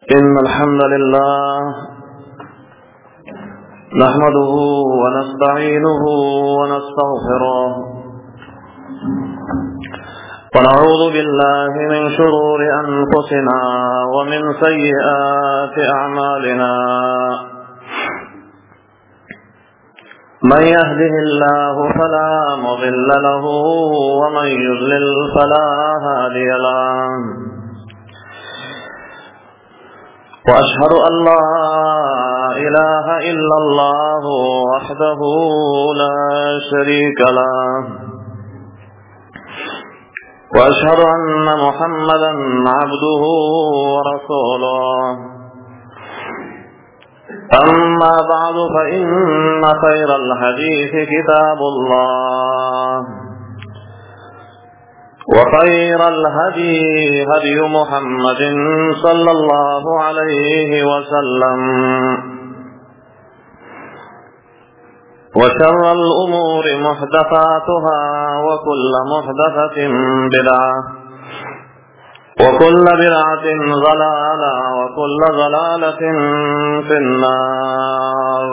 إن الحمد لله نحمده ونستعينه ونستغفره ونعوذ بالله من شرور أنفسنا ومن سيئات أعمالنا من يهده الله فلا مضل له ومن يضلل فلا هادي له وأشهد أن لا إله إلا الله وحده لا شريك له وأشهد أن محمدا عبده ورسوله أما بعد فإن خير الحديث كتاب الله وخير الهدي هدي محمد صلى الله عليه وسلم وشر الأمور محدثاتها وكل محدثة بدعة وكل بدعة ضلالة وكل ضلالة في النار.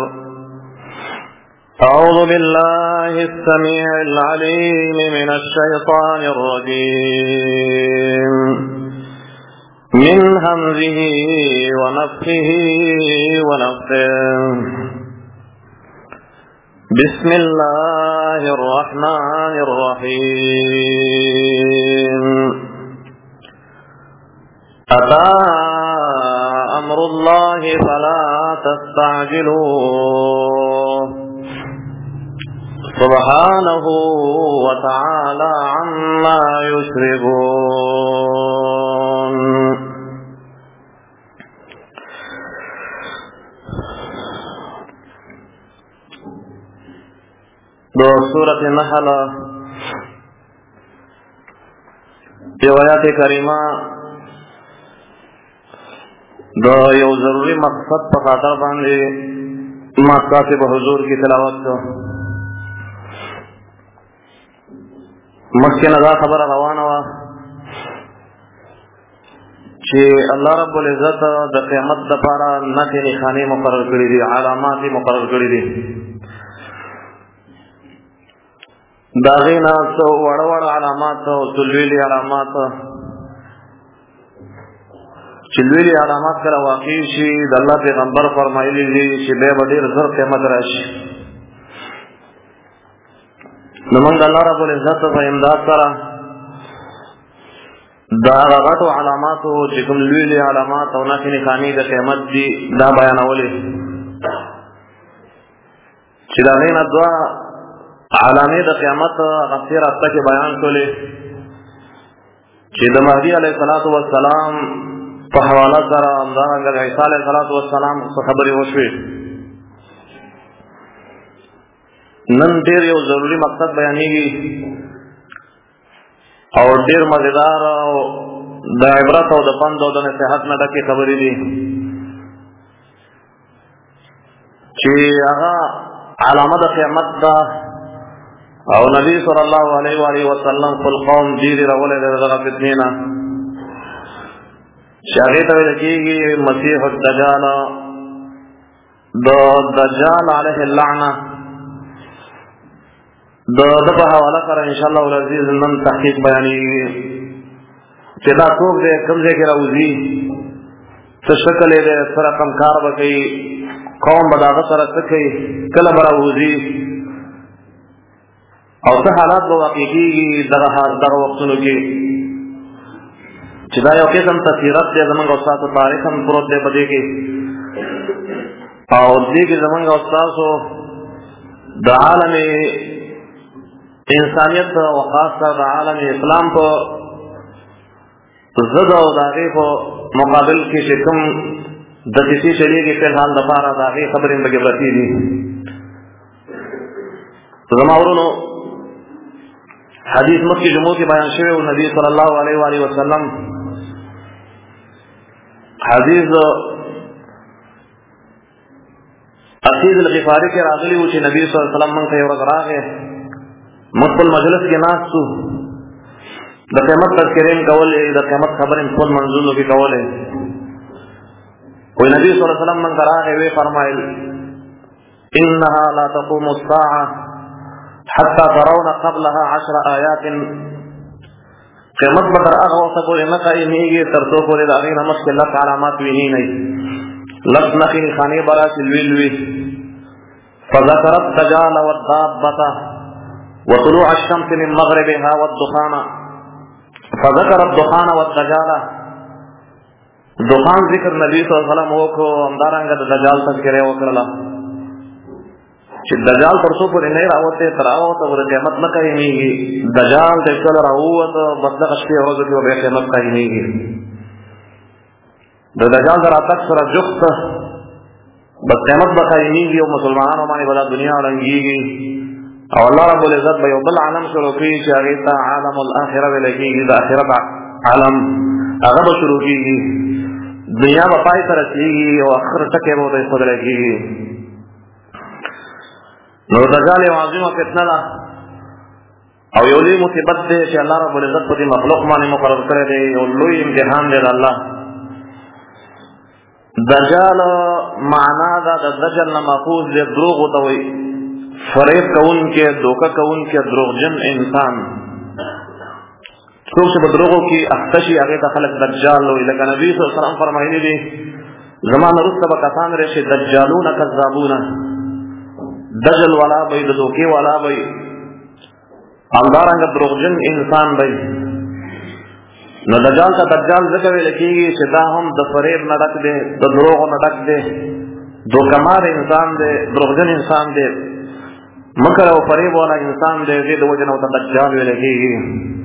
أعوذ بالله السميع العليم من الشيطان الرجيم من همزه ونفخه ونفثه. بسم الله الرحمن الرحيم. أتى أمر الله فلا تستعجلوه سبحانه وتعالى عما يشركون. دو سورة النحل یو آیات کریمه دو یو ضروری مقصد په خاطر باندې ما تاسو په حضور کې تلاوت کو. مخکې دا خبره روانه وه چې الله رب العزت د قیامت دپاره نښې نښانې مقرر کړي دي، علامات یې مقرر کړي دي. د هغې نه څه وړه وړه علامات او څه لویلي علامات چې لویلي علامات کله واقع شي د الله پیغمبر فرمایلي دي چې بیا به ډېر زر قیامت راشي. نو موږ د الله رب العزت په امداد سره د هغه غټو علاماتو چې کوم لویلي علامات او نښې نښانې د قیامت دي دا بیانولې چې د هغې نه دوه علامې د قیامت هغه تېره هفته کې بیان شولې چې د مهدي علیه الصلاة والسلام په حواله سره همدارنګه د عیسی علیه الصلاة والسلام څه خبرې وشوې. نن ډېر یو ضروري مقصد بیانېږي او ډېر مزېدار او د عبرت او د پند او د نصیحت نه ډکې خبرې دي چې هغه علامه د قیامت ده او نبی صلی الله علیه و آله وسلم خپل قوم ډېرې راولی دی د دغه فتنې نه چې هغې ته ویل کېږي مسیح الدجال. د دجال علیه اللعنه د ده په حواله سره انشاءالله العزیز نن تحقیق بیانېږي چې دا څوک دی، کوم ځای کې راوځي، څه شکل یې دی، څه رقم کار به کوي، قوم به د هغه سره څه کوي، کله به راوځي او څه حالات به واقع کېږي دغه وختونو کې چې دا یو قسم تسیرت دی. زمونږ او ستاسو تاریخ هم پروت دی په دې کې او دې کې زمونږ او ستاسو د عالم انسانیت او خاصه د عالم اسلام په ضد او د هغې په مقابل کې چې کوم دسیسې چلېږي فی الحال دپاره د هغې خبرې پکې پرتې دي. زما ورونو حدیث مخکې جمعو کې بیان شوی و، نبی صلی الله علیه و آله وسلم حدیث اسید الغفاری کې راغلی و چې نبی صلی الله علیه وسلم موږ ته یو ورځ راغی، موږ خپل مجلس کې ناست وو، د قیامت تذکرې کولې، د قیامت خبرې خپل منځونو کې کولې. कोई नबी सल्लल्लाहु अलैहि वसल्लम मन करा है वे फरमाइल इन्नहा ला तक़ूमु अस्साअ हत्ता तरौना क़ब्लहा 10 आयात क़यामत बकर आग वक्त पूरे न कायमीगी तरतो पूरे दागी नमस के लख अलामत भी नहीं लख नखी खाने बरा सिलविलवी फज़करत दजाल वद्दाब्बता वतुलूअ अश-शम्स मिन मग़रिबिहा वद्दुखाना फज़करत दुखाना वद्दजाला दुखान जिक्र नबी सल्लल्लाहु अलैहि वसल्लम हो को अंदारंग दजाल तज़किरे वकरला چې دجال ترسو پر نه راوته تراوته ور قیامت نه کوي دجال د کله راوته بدل غشي ورځ کې به قیامت کوي د دجال دراتک سره جخت بس قیامت به کوي او مسلمانانو باندې بل دنیا رنګيږي او الله رب العزت به یو بل عالم شروع کوي چې هغه ته عالم الاخره ولګي د اخرت عالم هغه به شروع کیږي دنیا په پای سره کیږي او اخرت کې به د خدای کیږي نو دجال یو عظیمه فتنه ده او یو لوی مصیبت دی چې الله رب العزت په دې مخلوق باندې مقرر کړی دی یو لوی امتحان دی د الله دجال معنا دا د دجل نه ماخوذ دی دروغ ته وایي فریب کوونکی دوکه کوونکی دروغجن انسان څوک چې په دروغو کې اخته شي هغې ته خلک دجال وایي لکه نبي صلی الله علیه وسلم فرمایلي دي زما نه وروسته به کسان راشي دجالونه کذابونه دجل والا بھائی دھوکے والا بھائی اندارنگ دروغجن انسان بھائی نو دجال کا دجال ذکر لکھیږي چې دا هم د فریب نه ډک دی د دروغ نه ډک دی دوکمار انسان دی دروغجن انسان دی مکر او فریب والا انسان دی دې د وجه نه ته دجال ویل کېږي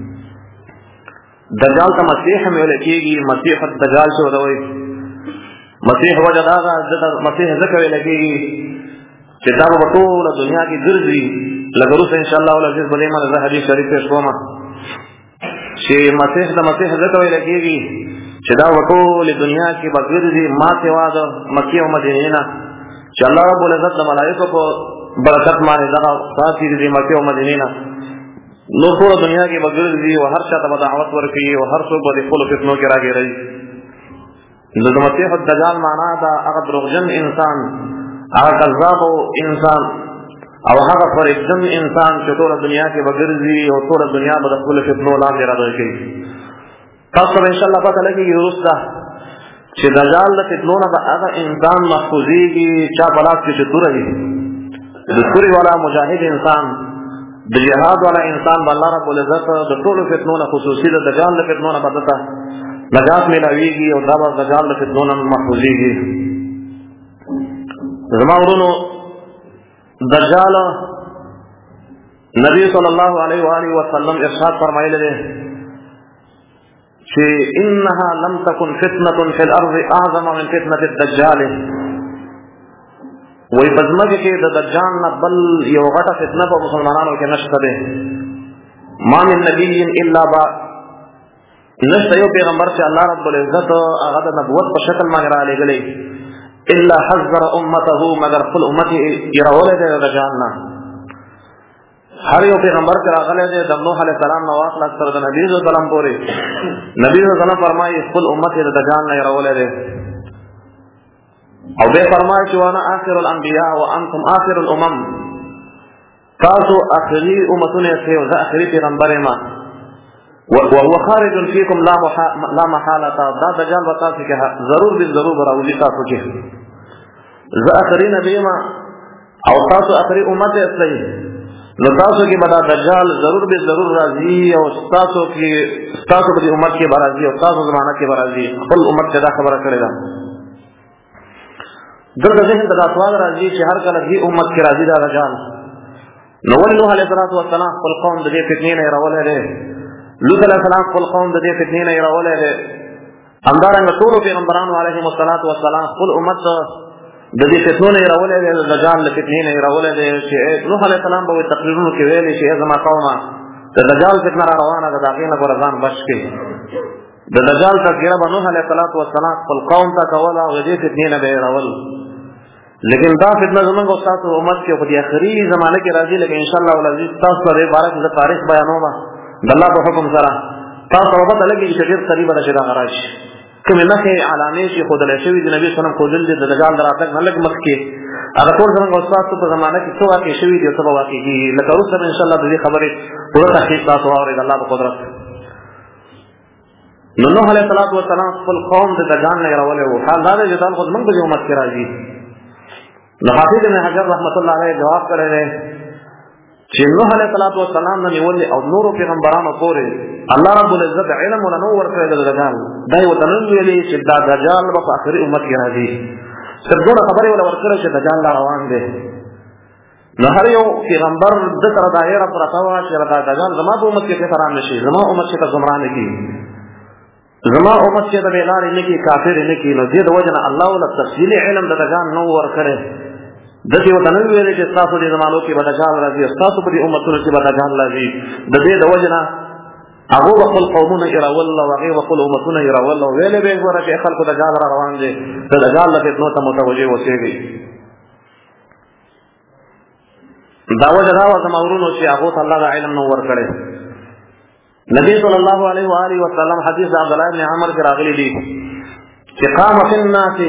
دجال ته مسیح هم ویل کېږي مسیح الدجال څه وایي مسیح وجه دا مسیح ذکر ویل کېږي چې دا په ټول دنیا کې ګرځي لکه روس ان شاء الله العزیز بلې ما زه حدیث شریف پیش کوم چې مسیح د مسیح ذکر ویل کېږي چې دا په ټول دنیا کې به ګرځي ما سوا د مکې او مدینې نه چې الله رب العزت د ملائکو په برکت باندې دغه ساتي دي مکې او مدینې نه نو ټول دنیا کې به ګرځي او هر چا ته به دعوت ورکوي او هر څوک به د خپلو فتنو کې راګیروي نو د مسیح الدجال معنا دا هغه دروغجن انسان هغه کذاب انسان او هغه فریبجن انسان چې ټول دنیا کې بغرزي او ټول دنیا به د خپل فتنو لاندې راځي تاسو ان شاء الله پته لګي وروسته چې دجال د فتنو نه به هغه انسان محفوظيږي چې په لاس کې توري د توري والا مجاهد انسان د جهاد والا انسان الله رب العزت د ټول فتنو نه خصوصي د دجال د فتنو نه بدته نجات ملاويږي او دا د دجال د فتنو نه محفوظيږي زما ورونو دجال نبی صلی الله علیه و آله وسلم ارشاد فرمایلی دی چې انها لم تكن فتنه في الارض اعظم من فتنه الدجال وای پزماګه کې د دجال نه بل یو غټه فتنه په مسلمانانو کې نشته ده ما من نبی الا با نشته یو پیغمبر چې الله رب العزت هغه د نبوت په شکل باندې را لېږلی الا حذر امته مگر خپل امت يرول دي دجالنا هر یو پیغمبر کرا غلې دي د نوح علیه السلام نو واخل اکثر د نبی صلی الله علیه وسلم پورې نبی صلی الله علیه وسلم فرمایي خپل امت د دجالنا يرول دي او به فرمایي چې وانا اخر الانبیاء وانتم اخر الامم تاسو اخري امتونه ته او زه اخري پیغمبر ما وهو خارج فيكم لا محاله دا دجال وتا چې ضرور به ضرور راوځي تاسو کې زه اخري نبی ما او تاسو اخري امت اصلي نو تاسو کې بدا دجال ضرور به ضرور راځي او تاسو کې تاسو په امت کې راځي او تاسو زمانہ کې راځي خپل امت ته دا خبره کړې ده دغه ذهن ته دا سوال راځي چې هر کله دې امت کې راځي دا دجال نو نوح علیه السلام خپل قوم د دې فتنې نه راولې ده لوط علیہ السلام خپل قوم د دې فتنې نه راولې ده همدارنګه ټول پیغمبرانو علیهم السلام خپل امت د دې فتنو نه راولې ده دجال له فتنې نه راولې ده چې نوح علیہ السلام به تقریرونو کې ویلي چې زما قومه د دجال فتنه را روانه ده داغې نه ګورځان بچ کې د دجال تذکره به نوح علیہ السلام خپل قوم ته کوله او دې فتنې نه به راول لیکن دا فتنه زمونږ او تاسو امت کې په دې اخري زمانه کې راځي لکه ان شاء الله العزیز تاسو سره بارک د تاریخ بیانوم د الله په حکم سره تاسو په پته لګي چې ډېر قریب ده چې دا غراش کومه مخه علامه شي خدای شوی د نبی صلی الله علیه وسلم خدل د دجال دراتک نه لګ مخکې هغه ټول زموږ استاد په زمانه کې څو واقع شوی دي او څه واقع دي لکه روسه ان شاء الله د دې خبرې پوره تحقیق تاسو اورئ د الله په قدرت. نو نوح علیه السلام خپل قوم د دجال نه راولې وو حال دا چې دجال خود موږ په امت کې راځي. نو حافظ ابن حجر رحمت الله علیه جواب کړی دی چې نوح علیه السلام نه نیولې او نورو پیغمبرانو پورې الله رب العزت علم ولنو ورکړی د دجال دا یو تنن ویلې چې دا دجال په آخري امت کې راځي. څرګونه خبرې ولا ورکړی چې دجال روان دی. نو هر یو پیغمبر د تر دایره پر تاوا چې دا دجال زما په امت کې څه ران نشي زما امت چې ګمراه نه کی زما امت چې د بیلار نه کی کافر نه کی. نو دې د وجنه الله ول تفصیل علم د دجال نو ورکړي د دې وطن ویلې چې تاسو دې زمانو کې بدجال راځي تاسو په دې امتونو کې بدجال راځي د دې د وجنه هغه خپل قومونه ایراول او هغه خپل امتونه ایراول او ویلې به ګوره چې خلکو دجال را روان دي د دجال له فتنو ته متوجه اوسېږي. دا وجه دا و زمورونو چې هغه الله د علم نو ورکړي. نبی صلی الله علیه و آله وسلم حدیث عبد الله بن عمر کې راغلی دی چې قام فی الناس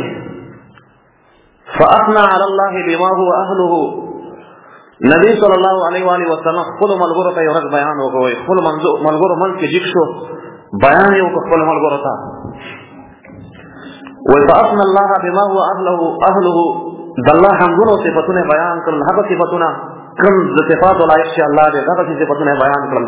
فاثنى على الله بما هو اهله. نبی صلی الله علیه و آله وسلم خپل ملګرو ته یو ورځ بیان وکوي خپل ملګرو من کې جګ شو بیان یو خپل ملګرو ته و فاثنى الله بما هو اهله د الله حمدونه صفاتونه بیان کړل هغه صفاتونه کوم د صفات لایق چې الله دې هغه صفاتونه بیان کړل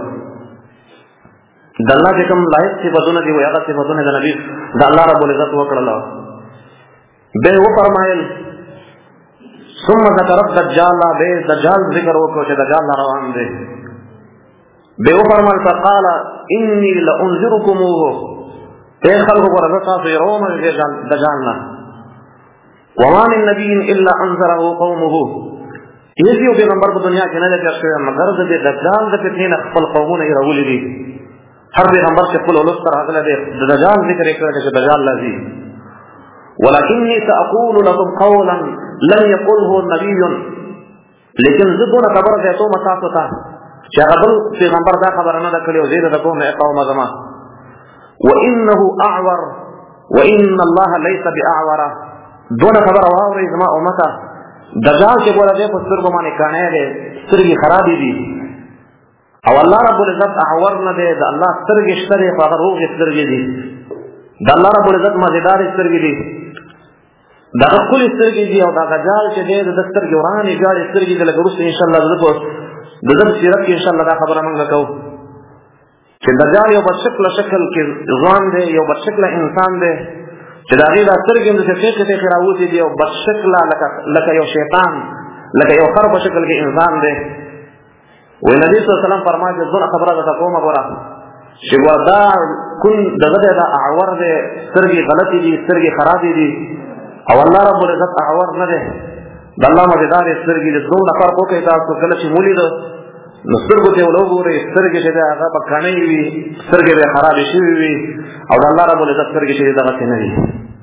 د الله چې کوم لایق صفاتونه دي هغه صفاتونه د نبی د الله رب العزت وکړل. به و فرمایل ثم ذكر الدجال به دجال ذکر وکړو چې دجال روان دی. به و فرمایل فقال اني لانذركموه اے خلق ورثه يرون دجال نه وما من نبي الا انذره قومه. یو پیغمبر په دنیا کې نه لګر شوی مگر د دجال د فتنې خپل قومونه یې راولي دي. هر پیغمبر چې خپل ولست راغله دی د دجال ذکر کړی چې دجال لذي. ولكني سأقول لكم قولا لم يقله نبي لیکن زدونه خبر ده ته متاسو ته چې هغه پیغمبر دا خبر نه کړی او زیاده کوم قوم زما وانه اعور وان الله ليس باعور. دون خبر واوري زما امته دجال چې ګوره دې په سترګو باندې کانه دې سترګې خرابې دي او الله رب العزت اعور نه دی د الله سترګې شته په هغه روغ سترګې دي د الله رب العزت مزیدار سترګې دي دا خپل سترګې دي او دا دجال چې دې د سترګې ورانې ګاړې سترګې د لګروس ان شاء الله د دې سیرت کې ان شاء الله دا خبره موږ کوو چې دجال یو بشکل شکل کې ځوان دی یو بشکل انسان دی چې دا غي د سترګې د شکل کې راوځي دی او بشکل لکه یو شیطان لکه یو خر په شکل کې انسان دی. وی نبی صلی الله علیه وسلم فرمایي چې دغه خبره ده کومه غواړه چې وردا کون دغه د اعور دی سترګې غلطي دي سترګې خرابې دي او الله رب العزت اعور نه دی د الله مددار سترګې د زړه نفر کوي تاسو کله چې مولید نو سترګو ته ولوګوري سترګې چې هغه پکانې وي سترګې به خراب شي وي او د الله رب العزت سترګې چې دغه څه نه دي.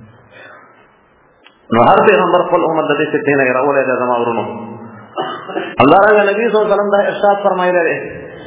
نو هر پیغمبر خپل امت د دې څخه نه راولې د زما ورونو الله رب نبی صلی الله علیه وسلم دا ارشاد فرمایلی دی.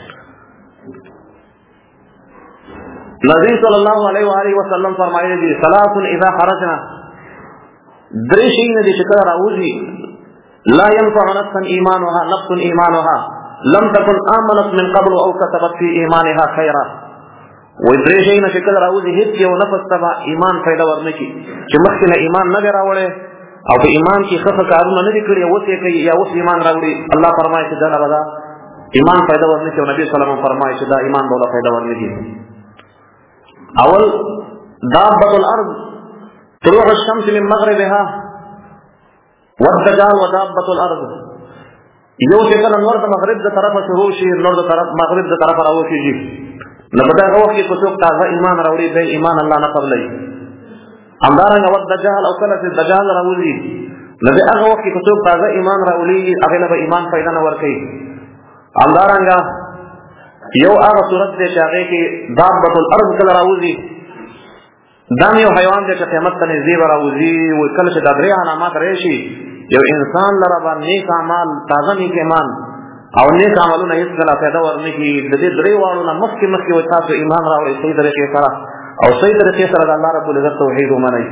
نبی صلی الله علیه و آله وسلم فرمایلی دی ثلاث اذا خرجنا درې شي نه دي چې کله راوځي لا ينفع نفسا ایمانها لم تكن آمنت من قبل او كتبت في ایمانها خيرا. و درې شي نه چې کله راوځي هیڅ یو نفس تبع ایمان پیدا ورنکي چې مخکې ایمان نه راوړي او په ایمان کې خفه کارونه نه کړی او څه کوي یا اوس ایمان راوړي الله فرمایي چې دا نه ایمان پیدا ورنکي او نبی صلی الله علیه وسلم فرمایي چې دا ایمان بوله پیدا ورنکي. اول دابة الارض طلوع الشمس من مغربها والدجال ودابة الارض. یو چې کله نور د مغرب د طرفه شروع شي نور د طرف مغرب د طرفه راوځي نو په دا وخت کې څوک تازه ایمان راوړي به ایمان الله نه قبلای. همدارنګه والدجال او کله چې دجال راوځي نو به هغه وخت کې څوک تازه ایمان راوړي هغه له ایمان پیدا نه ورکړي. همدارنګه یو هغه صورت دی چې هغه کې دابة الارض کله راوځي دا یو حیوان دی چې قیامت ته نږدې راوځي او کله چې د درې علامات راشي یو انسان لره باندې نیک اعمال تازه نیک ایمان او نیک عملونه هیڅ کله پیدا ورنکړي د دې درې واړو نه مخکې و تاسو ایمان راوړئ صحیح طریقې سره او صحیح طریقې سره د الله رب العزت توحید ومنئ.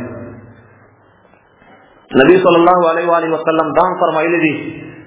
نبی صلی الله علیه و آله وسلم دا فرمایلی دي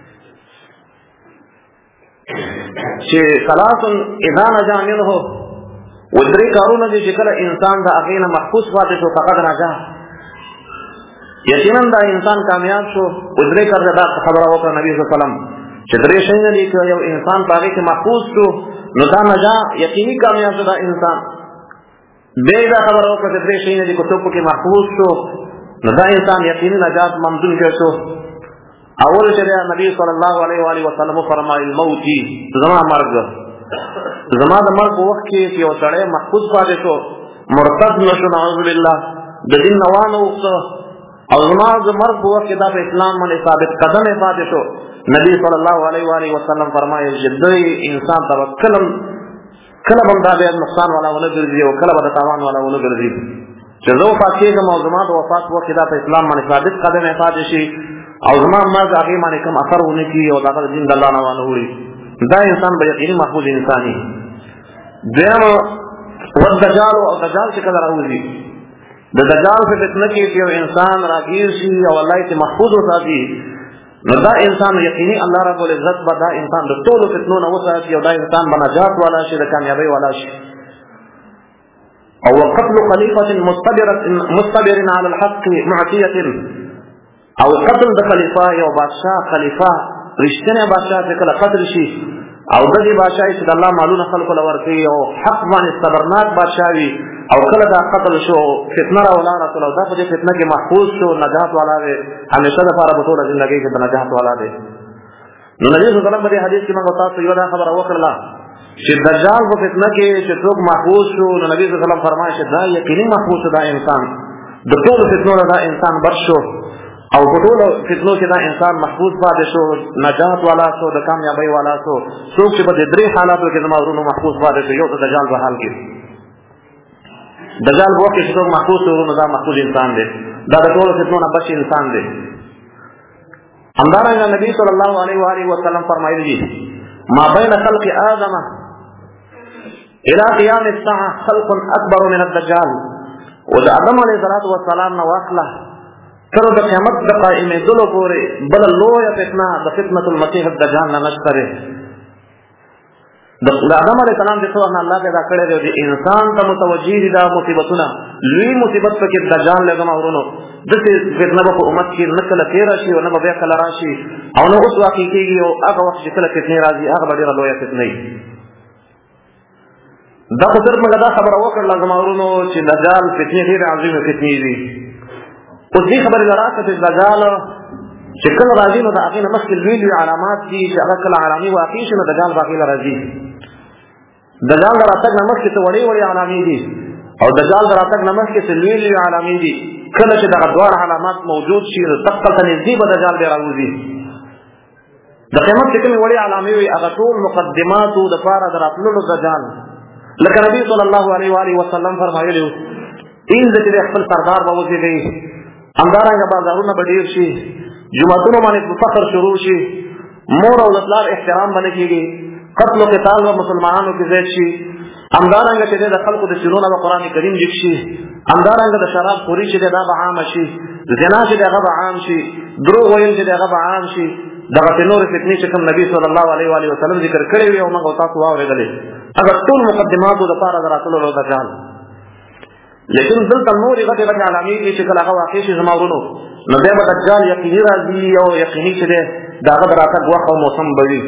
چې ثلاث اذا نجا منه، ودرې کارونه دي چې کله انسان د هغې نه محفوظ پاتې شو فقط نجا، یقینا دا انسان کامیاب شو. ودرې کار دا خبره وکړه نبی صلی الله علیه وسلم چې درې شیونه دي چې یو انسان په هغې کې محفوظ شو نو دا نجا یقیني کامیاب شو دا انسان. بیا دا خبره وکړه چې درې شیونه دي که څوک پکې محفوظ شو نو دا انسان یقیني نجات ممدون کې شو. اول چې نبی صلی الله علیه و آله وسلم فرمایل موتی، زما مرګ، زما د مرګ په وخت کې یو سړی محفوظ پاتې شو، مرتد نشو نعوذ بالله، د دین نه وانه وخته، او زما د مرګ په وخت کې دا په اسلام باندې ثابت قدم پاتې شو. نبی صلی الله علیه و آله وسلم فرمایل چې دوی انسان ته کله به دا بیا نقصان والا ونه ګرځي او کله به د تاوان والا ونه ګرځي. چې زه وفات کېږم او زما د وفات په وخت کې دا په اسلام باندې ثابت قدم پاتې شي او زما مرګ هغې باندې کوم اثر ونه کړي او د هغه دین د الله نه وانه وړي، دا انسان به یقیني محفوظ انسان وي. دویم والدجال، او دجال چې کله راوځي، د دجال په فتنه کې چې یو انسان راګیر شي او الله یې محفوظ وساتي نو دا انسان یقیني الله رب العزت به دا انسان د ټولو فتنو نه وساتي او دا انسان به نجات والا شي، د کامیابۍ والا شي. او وقتل خلیفة مستبر على الحق معصیة، او قتل د خلیفہ یو بادشاہ، خلیفہ رښتینی بادشاہ چې کله قتل شي او د دې بادشاہي چې د الله مالونه خلکو له ورکوي او حق باندې صبرناک بادشاہ وي او کله دا قتل شو فتنه راولاړه کړه او دا په دې فتنه کې محفوظ شو، نجات والا دی، همیشه دپاره په ټوله زندګۍ کې د نجات والا دی. نو نبي صلی الله علیه وسلم په دې حدیث کې موږ تاسو یوه دا خبره وکړله چې دجال په فتنه کې چې څوک محفوظ شو نو نبي صلی الله علیه وسلم فرمایي چې دا یقیني محفوظ شو، دا انسان د ټولو فتنو نه دا انسان بچ شو او په ټولو فتنو کې دا انسان محفوظ پاتې شو، نجات والا شو، د کامیابۍ والا شو. څوک چې په دې درې حالاتو کې زما ورونو محفوظ پاتې شو، یو د دجال په حال کې، دجال په وخت کې چې څوک محفوظ شو ورونو دا محفوظ انسان دی، دا د ټولو فتنو نه بچ انسان دی. همدارنګه نبی صلی الله علیه و آله وسلم فرمایلی دي ما بین خلق آدم الى قیام الساعه خلق اکبر من الدجال، و د آدم علیه السلام نه واخله تر د قیامت د قائمېدلو پورې بله لویه فتنه د فتنة المسیح الدجال نه نشته دی. د آدم علیه السلام چې څه وخت نه الله پیدا کړی دی د انسان ته متوجه دي دا مصیبتونه، لوی مصیبت پکې دجال دی زما ورونو. داسې فتنه به په امت کې نه کله تېره شي او نه به بیا کله راشي او نه اوس واقع کېږي او هغه وخت چې کله فتنې راځي هغه به ډېره لویه فتنه وي. دا خو صرف موږ دا خبره وکړله زما ورونو چې دجال فتنې ډېرې عظیمې فتنې دي. اوس دې خبرې له راسه چې دجال چې کله راځي نو د هغې نه مخکې لوی لوی علامات دي چې هغه کله علامې واقع شي نو دجال به هغې له راځي. دجال د راتګ نه مخکې څه وړې وړې علامې دي او دجال د راتګ نه مخکې څه لوی لوی علامې دي. کله چې دغه دواړه علامات موجود شي نو دقلته نږدې به دجال بیا راوځي. د قیامت چې کومې وړې علامې وي هغه ټول مقدماتو دپاره د راتللو دجال، لکه نبي صلی الله علیه و آله وسلم فرمایلي وو پنځه چې د خپل سردار به وزېږي، همدارنګه بازارونه به ډېر شي، جوماتونو باندې فخر شروع شي، مور او د پلار احترام به نه کېږي، قتل و قتال به مسلمانانو کې زیات شي، همدارنګه چې د خلکو د سینو نه به قرآن کریم ډک شي، همدارنګه د شراب خوري چې دا به عامه شي، زنا چې هغه به عام شي، دروغ ویل چې هغه به عام شي. دغسې نورې فتنې چې کوم نبي صلی الله علیه و آله وسلم ذکر کړی وي او موږ او تاسو واورېدلې، هغه ټول مقدماتو دپاره د راتللو دجال. لیکن دلته نورې غټې غټې علامې دي چې کله هغه واقع شي زما ورونو نو بیا به دجال یقیني راځي او یقیني چې دی د هغه د راتګ وخت او موسم به وي.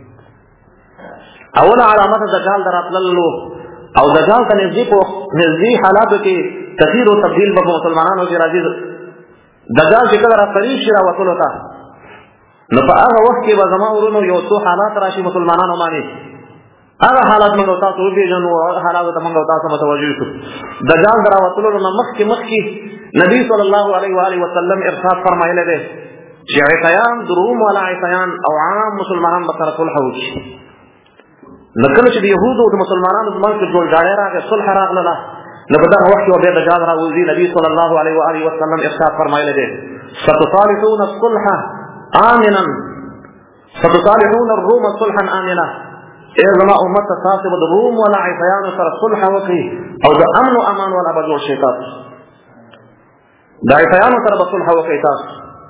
اوله علامت دجال د راتللو او دجال ته نږدې حالاتو کې تغییر او تبدیل به په مسلمانانو کې راځي. دجال چې کله راقریب شي راوتلو ته نو په هغه وخت کې به زما ورونو یو څو حالات راشي مسلمانانو باندې. هغه حالات موږ تاسو وپېژنو او هغه حالاتو ته موږ تاسو متوجه شو. دجال د راوتلو نه مخکې نبي صلی الله علیه و آله وسلم ارشاد فرمایلی دی چې عیسیان د روم والا عیسیان او عام مسلمانان به سره صلح وکړي. نو کله چې د یهودو او د مسلمانانو په منځ کې جوړجاړی راغی، صلح راغله، نو په دغه وخت کې بیا دجال راوځي. نبي صلی الله علیه و آله وسلم ارشاد فرمایلی دی ستصالحون الصلح آمنا، ستصالحون الروم صلحا آمنا، اے زما امت تاسو به د روم ولا عیسایانو سره صلح وکړي او د امن او امان ولا به جوړ شي. تاسو د عیسایانو سره به صلح وکړي. تاسو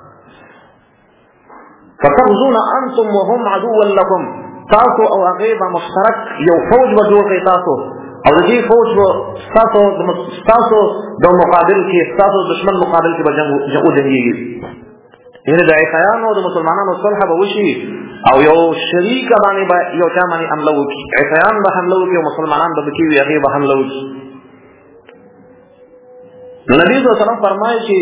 فتغزون انتم وهم عدو لكم، تاسو او هغه به مشترک یو فوج به جوړ کړي. تاسو او د دې فوج به تاسو د مقابل کې تاسو دشمن مقابل کې به جنگ وجنګيږي. یعنی د عیسایانو او د مسلمانانو صلح به وشي او یو شریک باندې به یو چا باندې حمله وکړي. عیسایان به حمله وکړي او مسلمانان به کوي هغه به حمله وکړي. نبی صلی الله علیه وسلم فرمایي چې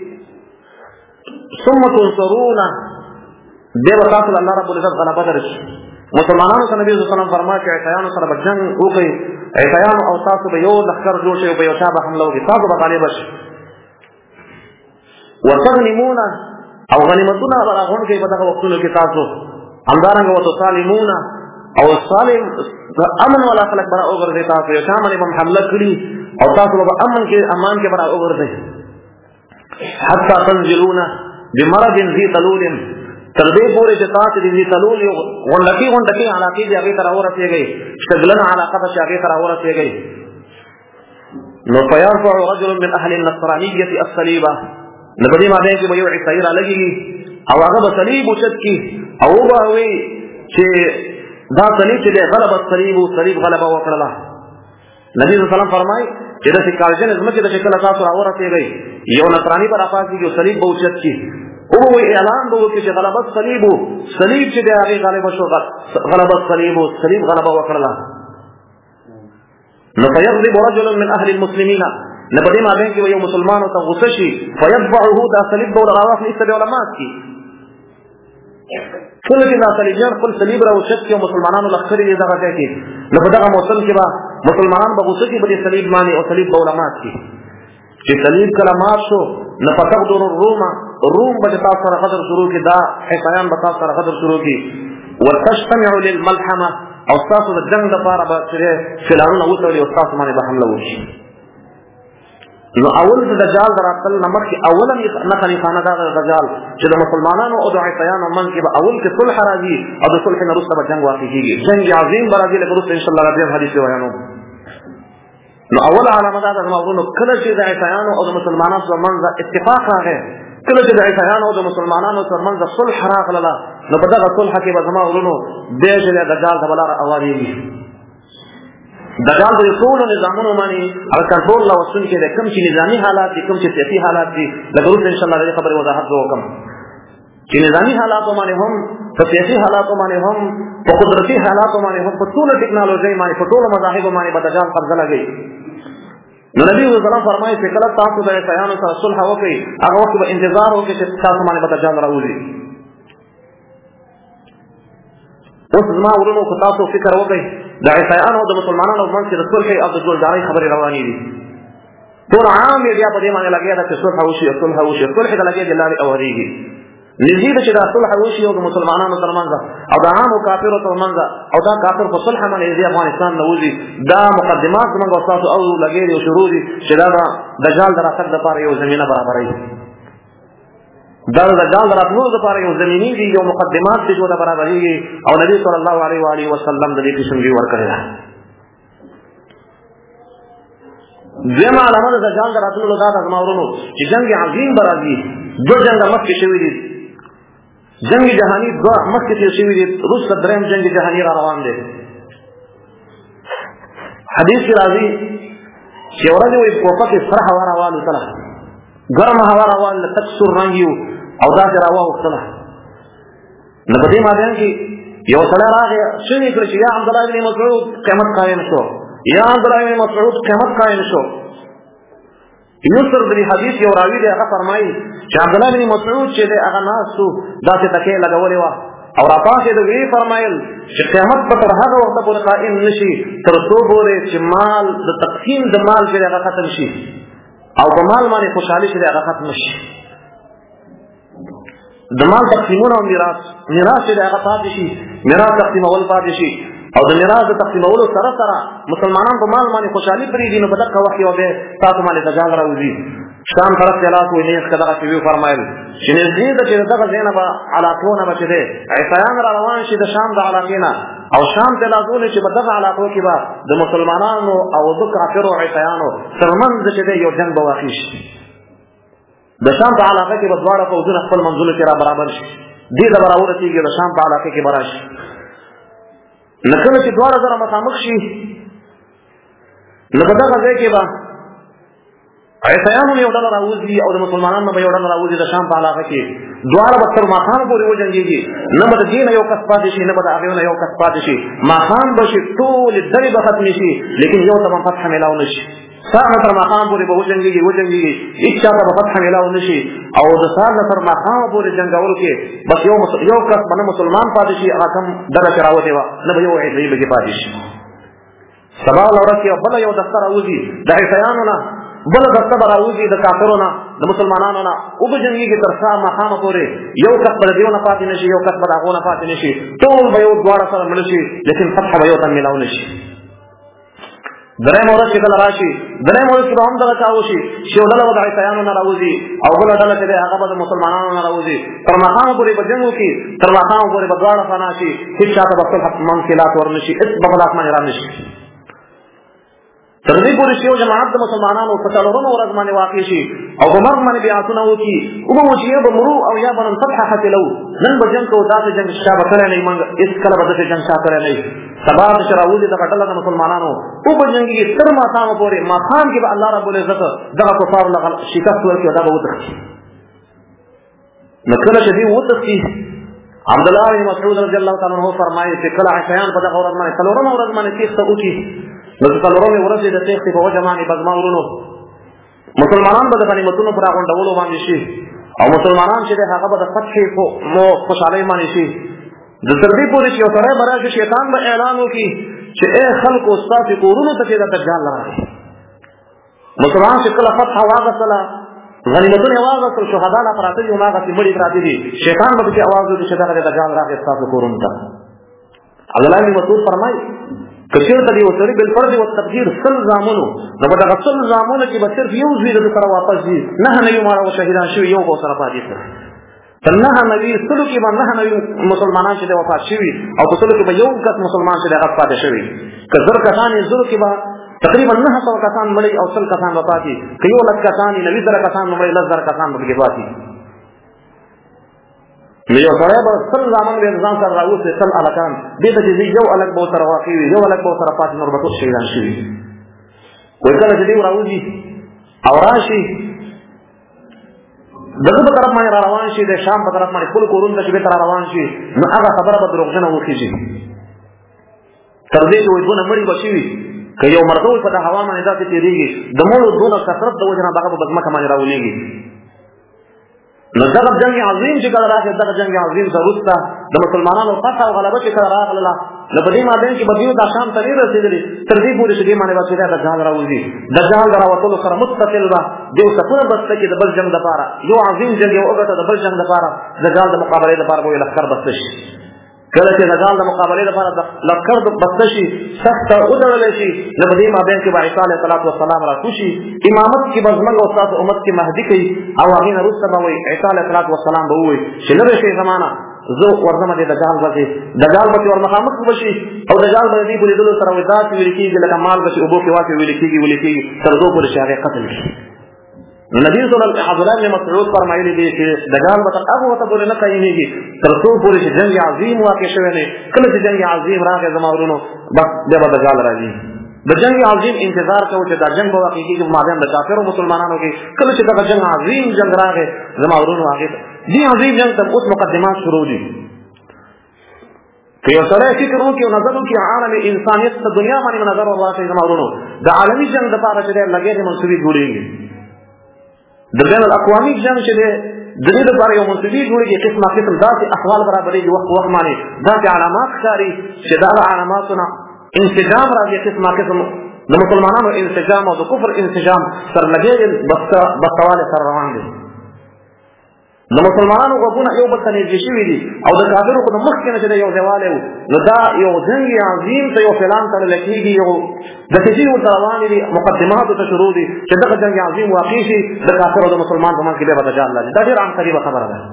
ثم تنصرون، دې به تاسو الله رب العزت غلبه درکړي. مسلمانانو ته نبی صلی الله علیه وسلم فرمایي چې عیسایانو سره به جنگ وکړي، عیسایان او تاسو به یو لښکر جوړ شي او په یو چا به حمله وکړي، تاسو به غالب شئ. وتغنمون، او غنیمتونه به راغونډ کړئ په دغه وختونو کې تاسو. همدارنګه وتصالمون، او صالم امن والا خلک به راوګرځئ. تاسو یو چا باندې به حمله کړي او تاسو به امان کې به راوګرځئ. حتی تنزلون بمرض ذي طلول، تر دې پورې چې تاسو د ذي طلول یو غونډکي علاقې دی هغې ته راورسېږئ، شتګلنه علاقه ده چې هغې ته راورسېږئ. نو فیرفع رجل من اهل النصرانیة الصلیبه، نو په دې معنی کې به یو عیسایي رالګي او هغه به صلیب اوچت کړي او به وایي چې دا صلیب چې دی غلبه صلیب غلبه وکړله. نبی صلی الله علیه وسلم فرمایي چې داسې کالجن ځمکې ته چې کله تاسو راورسېږئ یو نصراني به راپاڅېږي او صلیب به اوچت کړي او به وایي اعلان به وکړي چې غلبت صلیب چې دی هغې غالبه شو، غلبت صلیب غلبه وکړله. نو فیغضب رجل من اهل المسلمین، نه په دې مابین کې یو مسلمان ته غوسه شي، فیتبعه، دا صلیب به راواخلي ایسته به علمات کړي. کله چې دا صلیبیان خپل صلیب راوچت کړي او مسلمانانو لښکرې دې دغه ځای کې، نو په دغه موسم کې به مسلمانان به غوسه کړي په دې صلیب باندې او صلیب به علمات کړي. چې صلیب کله مات شو نو فتقدر روم به تاسو سره غدر شروع کړي، دا عیسایان به تاسو سره غدر شروع کړي. وتجتمع للملحمه، او تاسو د جنګ لپاره به فلانونه وتړي او تاسو باندې به حمله وشي. نو اول د دجال دراتل نمک کې اولا نښه نښانه دا دجال چې د مسلمانانو او د عیسایانو منځ کې به اول کې صلح راځي او د صلح نه وروسته به جنګ واقع کېږي. جنګ عظیم به راځي لکه وروسته انشاءالله راځي حدیث بیانوم. نو اول علامه دا ده زما ورونو، کله چې د عیسایانو او د مسلمانانو تر منځ اتفاق راغی، کله چې د عیسایانو او د مسلمانانو تر منځ صلح راغله، نو په دغه صلح کې به زما ورونو دی چې دجال ته به لاره هوارېږي. دجال د ټول نظامونو باندې هغه کنټرول لا وسون کې د کوم چې نظامی حالات دي، کوم چې سیاسي حالات دي، لکه وروسته انشاءالله د خبرې وضاحت وکم چې نظامی حالات باندې هم، په سیاسي حالات باندې هم، په قدرتي حالات باندې هم، په ټول ټکنالوژي باندې، په ټول مذاهب باندې به دجال قبضه لګي. نو نبی صلی الله علیه وسلم فرمایي چې کله تاسو د عیسایانو سره صلح وکړئ هغه وخت به انتظار وکړئ چې تاسو باندې به دجال راوځي. اوس زما ورونو که تاسو فکر وکړئ د عیسایانو او د مسلمانانو منځ کې د صلح او د جوړجاړۍ خبرې روانې دي، ټول عام یې بیا په دې باندې لګیا ده چې صلح وشي، صلح ته لګیا دي لارې اورېږي. نږدې ده چې دا صلح وشي او د مسلمانانو تر منځ او د عامو کافرو تر منځ او دا کافر په صلح باندې دې افغانستان نه وځي. دا مقدمات زموږ او تاسو او لګیا دي او شروع دي چې دا دجال د راتګ دپاره یو زمینه برابروي. دا د دجال د راتلو دپاره یو زمینې دي، یو مقدمات دي چې ورته برابرېږي او نبي صلی الله علیه و آله وسلم د دې پیشنګي ورکړې ده. دویمه علامه د دجال د راتلو دا ده زما ورونو چې جنګ عظیم به راځي. دوه جنګه مخکې شوي دي، جنگ جهانی دوه مخکې تېر شوي دي، وروسته درېیم جنګ جهانی را روان دی. حدیث کې راځي چې یوه ورځ وایي کوفه کې سره هوا راوالوتله، ګرمه هوا راواله، تک سور رنګ یو او داسې راواوښتله. نو په دې مابین کې یو سړی راغی چغې کړې چې یا عبدالله بن مسعود قیامت قایم شو، یا عبدالله بن مسعود قیامت قایم شو. یوسف د حدیث یو راوی دی هغه فرمایي چې عبدالله بن مسعود چې دی هغه ناست و داسې تکیه لګولې وه او راپاڅېد او ویې فرمایل چې قیامت به تر هغه وخته پورې قایم نه شي تر څو پورې چې مال د تقسیم د مال چې دی هغه ختم شي او په مال باندې خوشحالي چې دی هغه ختم شي. د مال تقسیمونه او میراث چې دی هغه پاتې شي، میراث تقسیمول پاتې شي. او د میراث د تقسیمولو سره سره مسلمانان په مال باندې خوشحالي پرېږدي، نو په دغه وخت کې به تاسو باندې دجال راوځي. شام طرف ته لاس ویني چې دغه څه وی فرمایل چې نږدې د چې دغه زینب علاقونه بچي دي عیسایان را روان شي د شام د علاقینا او شام ته لازم چې په دغه علاقو کې به د مسلمانانو او د کافرو عیسایانو ترمنځ چې یو جنگ به واقع شي. د شام په علاقه کې به دواړه فوجونه خپل منځونو کې را برابر شي. دې د براورتيږي د شام په علاقه کې براشي. نکله چې دواړه سره مخامخ شي نو په دغه ځای کې به عیسایانو یو ډله راوځي او د مسلمانانو به یو ډله راوځي د شام په علاقه کې. دواړه به تر ماښام پورې وجنګېږي. نه به د دې نه یو کس پاتې شي، نه به د هغې نه یو کس پاتې شي. ماښام به شي، ټولې ډلې به ختمې شي، لیکن یو ته به فتح میلاو نه شي. سهار نه تر ماښام پورې به وجنګېږي، هېڅ چا ته به فتح میلاو نه شي. او د سهار نه تر ماښام پورې جنګولو کې بس یو کس به نه مسلمان پاتې شي، هغه کم ډله چې راوتې وه نه به یو عیسایي پکې پاتې شي. سبا ورځ کې بله یو دسته راوځي د عیسایانو نه، بل دسته به راوځي د کافرو نه، د مسلمانانو نه، وبجنګېږي تر سهار ماښامه پورې. یو کس به د دیو نه پاتې نه شي، یو کس به د هغو نه پاتې نه شي، ټول به یو دواړه سره مړه شي، لیکن فتح به یو ته میلاو نه شي. درېیم ورځ چې کله راشي، درېیم ورځ کې به هم دغه چا وشي چې یو ډله به د عیسایانو نه راوځي او بله ډله چې دی هغه به د مسلمانانو نه راوځي. تر ماښامه پورې به جنګ وکړي، تر ماښامه پورې به دواړه فنا شي، هېڅ چا ته به خپل منځ کې لاس ور نه شي، هېڅ به په لاس باندې را نه شي. تر دې پورې چې یو جماعت د مسلمانانو په څلورمه ورځ باندې واقع شي او په مرګ باندې بیعتونه وکړي، وبه چې یا به مرو او یا به نن فتح حاصلو. نن به جنګ کوو، داسې جنګ شا به کړی نه وي، موږ هېڅکله به داسې جنګ شا کړی نه وي. سبا چې راوځي دغه ډله د مسلمانانو وبجنګېږي تر ماښامه پورې. ماښام کې به الله رب العزت دغه کفارو له شکست ورکړي او دا به وتښتي. نو کله چې دوی وتښتي، عبدالله بن مسعود رضی الله تعالی عنه فرمایي چې کله عیسایان په دغه ورځ باندې څلورمه ورځ باندې تېښته وکړي، نو د څلورمې ورځې د تېښتې په وجه باندې به زما ورونو مسلمانان به د غنیمتونو په راغونډولو باندې شي او مسلمانان چې دی هغه به د فتحې په خوشحالۍ باندې شي. د تر دې پورې چې یو سړی به راشي، شیطان به اعلان وکړي چې ای خلکو ستاسې کورونو ته چې د دجال راغی. مسلمان چې کله فتح واغستله، غنیمتونه یې واغستل، شهدا لا پراته دي، هماغسې مړي پراته دي، شیطان به پکې اواز وکړي چې دغه د دجال راغی ستاسو کورونو ته. عبدالله بن مسعود فرمایي که چېرته د یو سړي بالفرض والتقدیر 100 زامنو، نو په دغه 100 زامنو کې به صرف یو زوی د ده سره واپس ځي، 9 نوي مړه شهیدان شوي، یو به ورسره پاتې شي. تر 9 نوي سلو کې به 9 نوي مسلمانان چې دی وفات شوي او په سلو کې به یو کس مسلمان چې دی هغه پاتې شوي. که 1000 کسان یې زرو کې به تقریبا 900 کسان مړي او 100 کسان به پاتې. که 100,000 کسان یې 90,000 کسان مړي، 10,000 کسان به پکې پاتې. نو یو سړی به 100 زامن به ځان سره راوستي، 100 هلکان، دې ته چې یو هلک به ورسره واقع وي، یو هلک به ورسره پاتې، نور به ټول شهیدان شوي. وایي کله چې دوی راوځي او راشي دغه په طرف باندې را روان شي، د شام په طرف باندې خپل کورونو ته چې بېرته را روان شي، نو هغه خبره به دروغجنه وخېږي. تر دې چې وایي دونه مړي به شوي، که یو مرغه وي په د هوا باندې داسې تېرېږي، د مړو دونه کثرت د وجې نه هغه به په ځمکه باندې راولېږي. نو دغه جنګ عظیم چې کله راغی، دغه جنګ عظیم ته وروسته د مسلمانانو فتح او غلبه چې کله راغله، نو په دې مابین کې به دوی دا شام ته نه رسېدلي، تر دې پورې چې دې باندې به چې دی دجال راوځي. دجال د راوتلو سره متصل به دې صفونه بسته کړي د بل جنګ دپاره، یو عظیم جنګ یو وګټه د بل جنګ دپاره، دجال د مقابلې دپاره به یې لښکر بسته شي. کله چې دجال د مقابلې لپاره د لښکر بسته شي، سخته وتړلی شي، نو په دې مابین کې به عیسی علیه السلام راکوشي، امامت کې به زموږ او ستاسو امت کې مهدي کوي او هغې نه وروسته به وایي عیسی علیه السلام به ووایي چې نه به شي زمانه زه ورځمه د دجال ورځې، دجال به چې ورمخامخ به شي او دجال به د دې په لیدلو سره وایي داسې ویلې کېږي لکه مال به چې اوبو کې واچوي ویلې کېږي تر څو پورې چې هغې قتل کړي. نبی صلی الله علیه مسعود فرمایلی دی چې دجال به تر هغه وخته پورې نه قایمېږي تر څو پورې چې جنګ عظیم واقع شوی دی. کله چې جنګ عظیم راغی زما ورونو، بس بیا به دجال راځي. د جنګ عظیم انتظار کوو چې دا جنګ به واقع کېږي په مابین د کافرو مسلمانانو کې. کله چې دغه جنګ عظیم جنګ راغی زما ورونو، هغې دې عظیم جنګ ته اوس مقدمات شروع دي. که یو سړی فکر وکړي او نظر وکړي عالم انسانیت ته دنیا باندې نظر ورواچوي زما ورونو، د عالمي جنګ دپاره چې دی لګېدې منصوبې جوړېږي. د بین الاقوامي جنګ چې دی د دې لپاره یو منصوبې جوړېږي، قسمه قسم داسې احوال برابرېږي، وخت په وخت باندې داسې علامات ښکاري چې د هغه علاماتو نه انسجام راځي، قسمه قسم د مسلمانانو انسجام او د کفر انسجام سره لګېږي، بستوالې سره روان دي. د مسلمانانو غوونه یو بل ته نږدې شوي دي او د کافرو خو د مخکې نه چې د یو دیوالی و نو دا یو جنګ عظیم ته یو پلان تړلی کېږي، یو دسیسې ورته روانې دي، مقدماتو ته شروع دي چې دغه جنګ عظیم واقع شي د کافر او د مسلمان په منځ کې بیا به دجال راځي. دا ډېره عام قریبه خبره ده.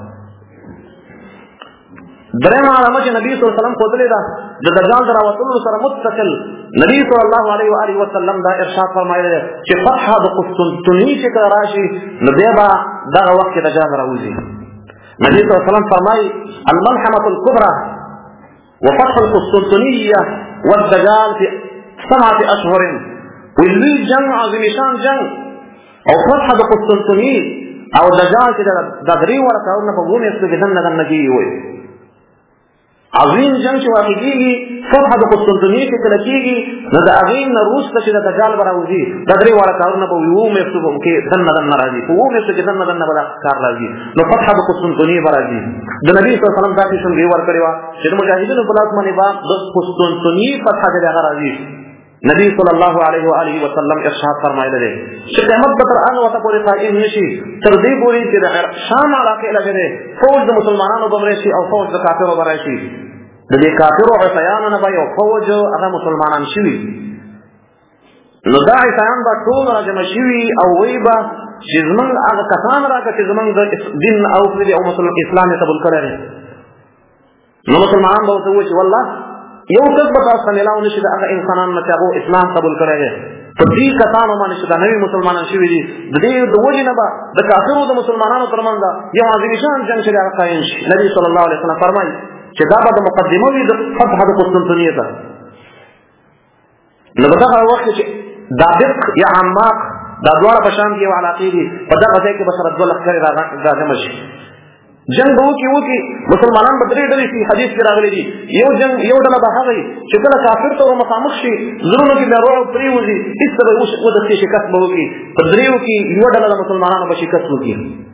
درېیمه علامه چې نبي صلی الله علیه وسلم ښودلې ده د دجال د راوتلو سره متصل، نبي صلی الله علیه و آله وسلم دا ارشاد فرمایلی دی چې فتح د قسطنطنیې چې کله راشي نو بیا به دغه وخت کې دجال راوځي. نبي صلی الله علیه وسلم فرمایي الملحمة الكبرى وفتح القسطنطنیة والدجال في 7 أشهر، ولوی جنگ عظیم شان جنگ او فتح د قسطنطنیې او دجال چې د 3 وړه کارونه په 2 میاشتو کې دننه کېږي وایي. عظیم جنگ چې واقع کېږي فتح د قسطنطنیې چې کله کېږي نو د هغې نه وروسته چې د دجال به راوځي دا 3 واړه کارونه په 2 میاشتو کې دننه راځي، په 2 میاشتو کې دننه به دا کار راځي، نو فتح د قسطنطنیې به راځي. د نبي صلی الله علیه وسلم دا پیشنګي ورکړې وه چې د مجاهدینو په لاس باندې به د قسطنطنیې فتح چې هغه راځي. نبی صلی الله علیه و آله وسلم ارشاد فرمایلی دی چې قیامت به تر هغه وخته پورې قائم نشي تر دې پورې چې د شام علاقې لږ دی فوج د مسلمانانو به راشي او فوج د کافرو به راشي. د دې کافرو عیسایانو نه به یو فوج هغه مسلمانان شوي، نو دا عیسایان به ټول راجمع شوي او وایي به چې زمونږ هغه کسان راکړه چې زمونږ د دین او اسلام یې قبول کړی دی. نو مسلمانان به ورته ووایي چې والله یو کس به تاسو ته میلاو نشي د هغه انسانانو نه چې هغو اسلام قبول کړی دی. په دې کسانو باندې چې دا نوي مسلمانان شوي دي د دې د وجې نه به د کافرو د مسلمانانو تر منځ یو عظیم شان جنګ چې هغه قایم شي. نبي صلی الله علیه وسلم فرمایي چې دا به د مقدمه وي د فتح د قسطنطنیې ته. نو په دغه وخت چې دابق یا عماق دا دواړه په شام کې یو علاقې دي، په دغه ځای کې به سره 2 لښکرې راجمع شي. جنگ به وکړي مسلمانان به 3 ډلې شي، حدیث کې راغلی دي. یو ډله به هغه وي چې کله کافر ته مخامخ شي زړونو کې بیا رعب پرېوځي، هېڅ ته به ودسې شکست به وکړي. په 3 کې یوه ډله د مسلمانانو به شکست وکړي.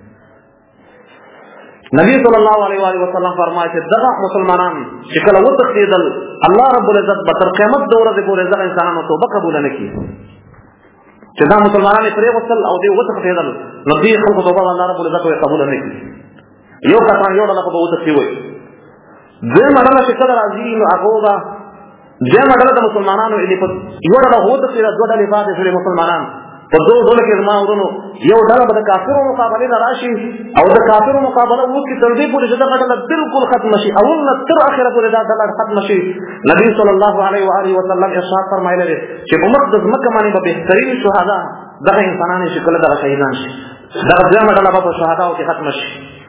نبی صلی الله علیه و وسلم فرمایي چې دغه مسلمانان چې کله وتښتېدل الله رب العزت به تر قیامت د ورځې پورې دغه انسانانو توبه قبوله نه کړي. چې دا مسلمانان یې پرېوستل او دوی وتښتېدل نو دې خلکو توبه الله رب العزت یې قبوله نه کړي. یو کسان یو ډله به وتښتي وایي. دویمه ډله چې کله راځي نو هغو به دویمه ډله د مسلمانانو یوه ډله وتښتېده، 2 ډلې پاتې شولې مسلمانان. په 2 ډلو کې زما ورونو یو ډله به د کافرو مقابلې ته راشي او د کافرو مقابله وکړي تر دې پورې چې دغه ډله بالکل ختمه شي او نه تر اخره پورې دا ډله ختمه شي. نبي صلی الله علیه و آله وسلم ارشاد فرمایلی دی چې په مقدس مکه باندې به بهترین شهدا دغه انسانان شي کله دغه شهیدان شي. دغه دویمه ډله به په شهداو کې ختمه شي.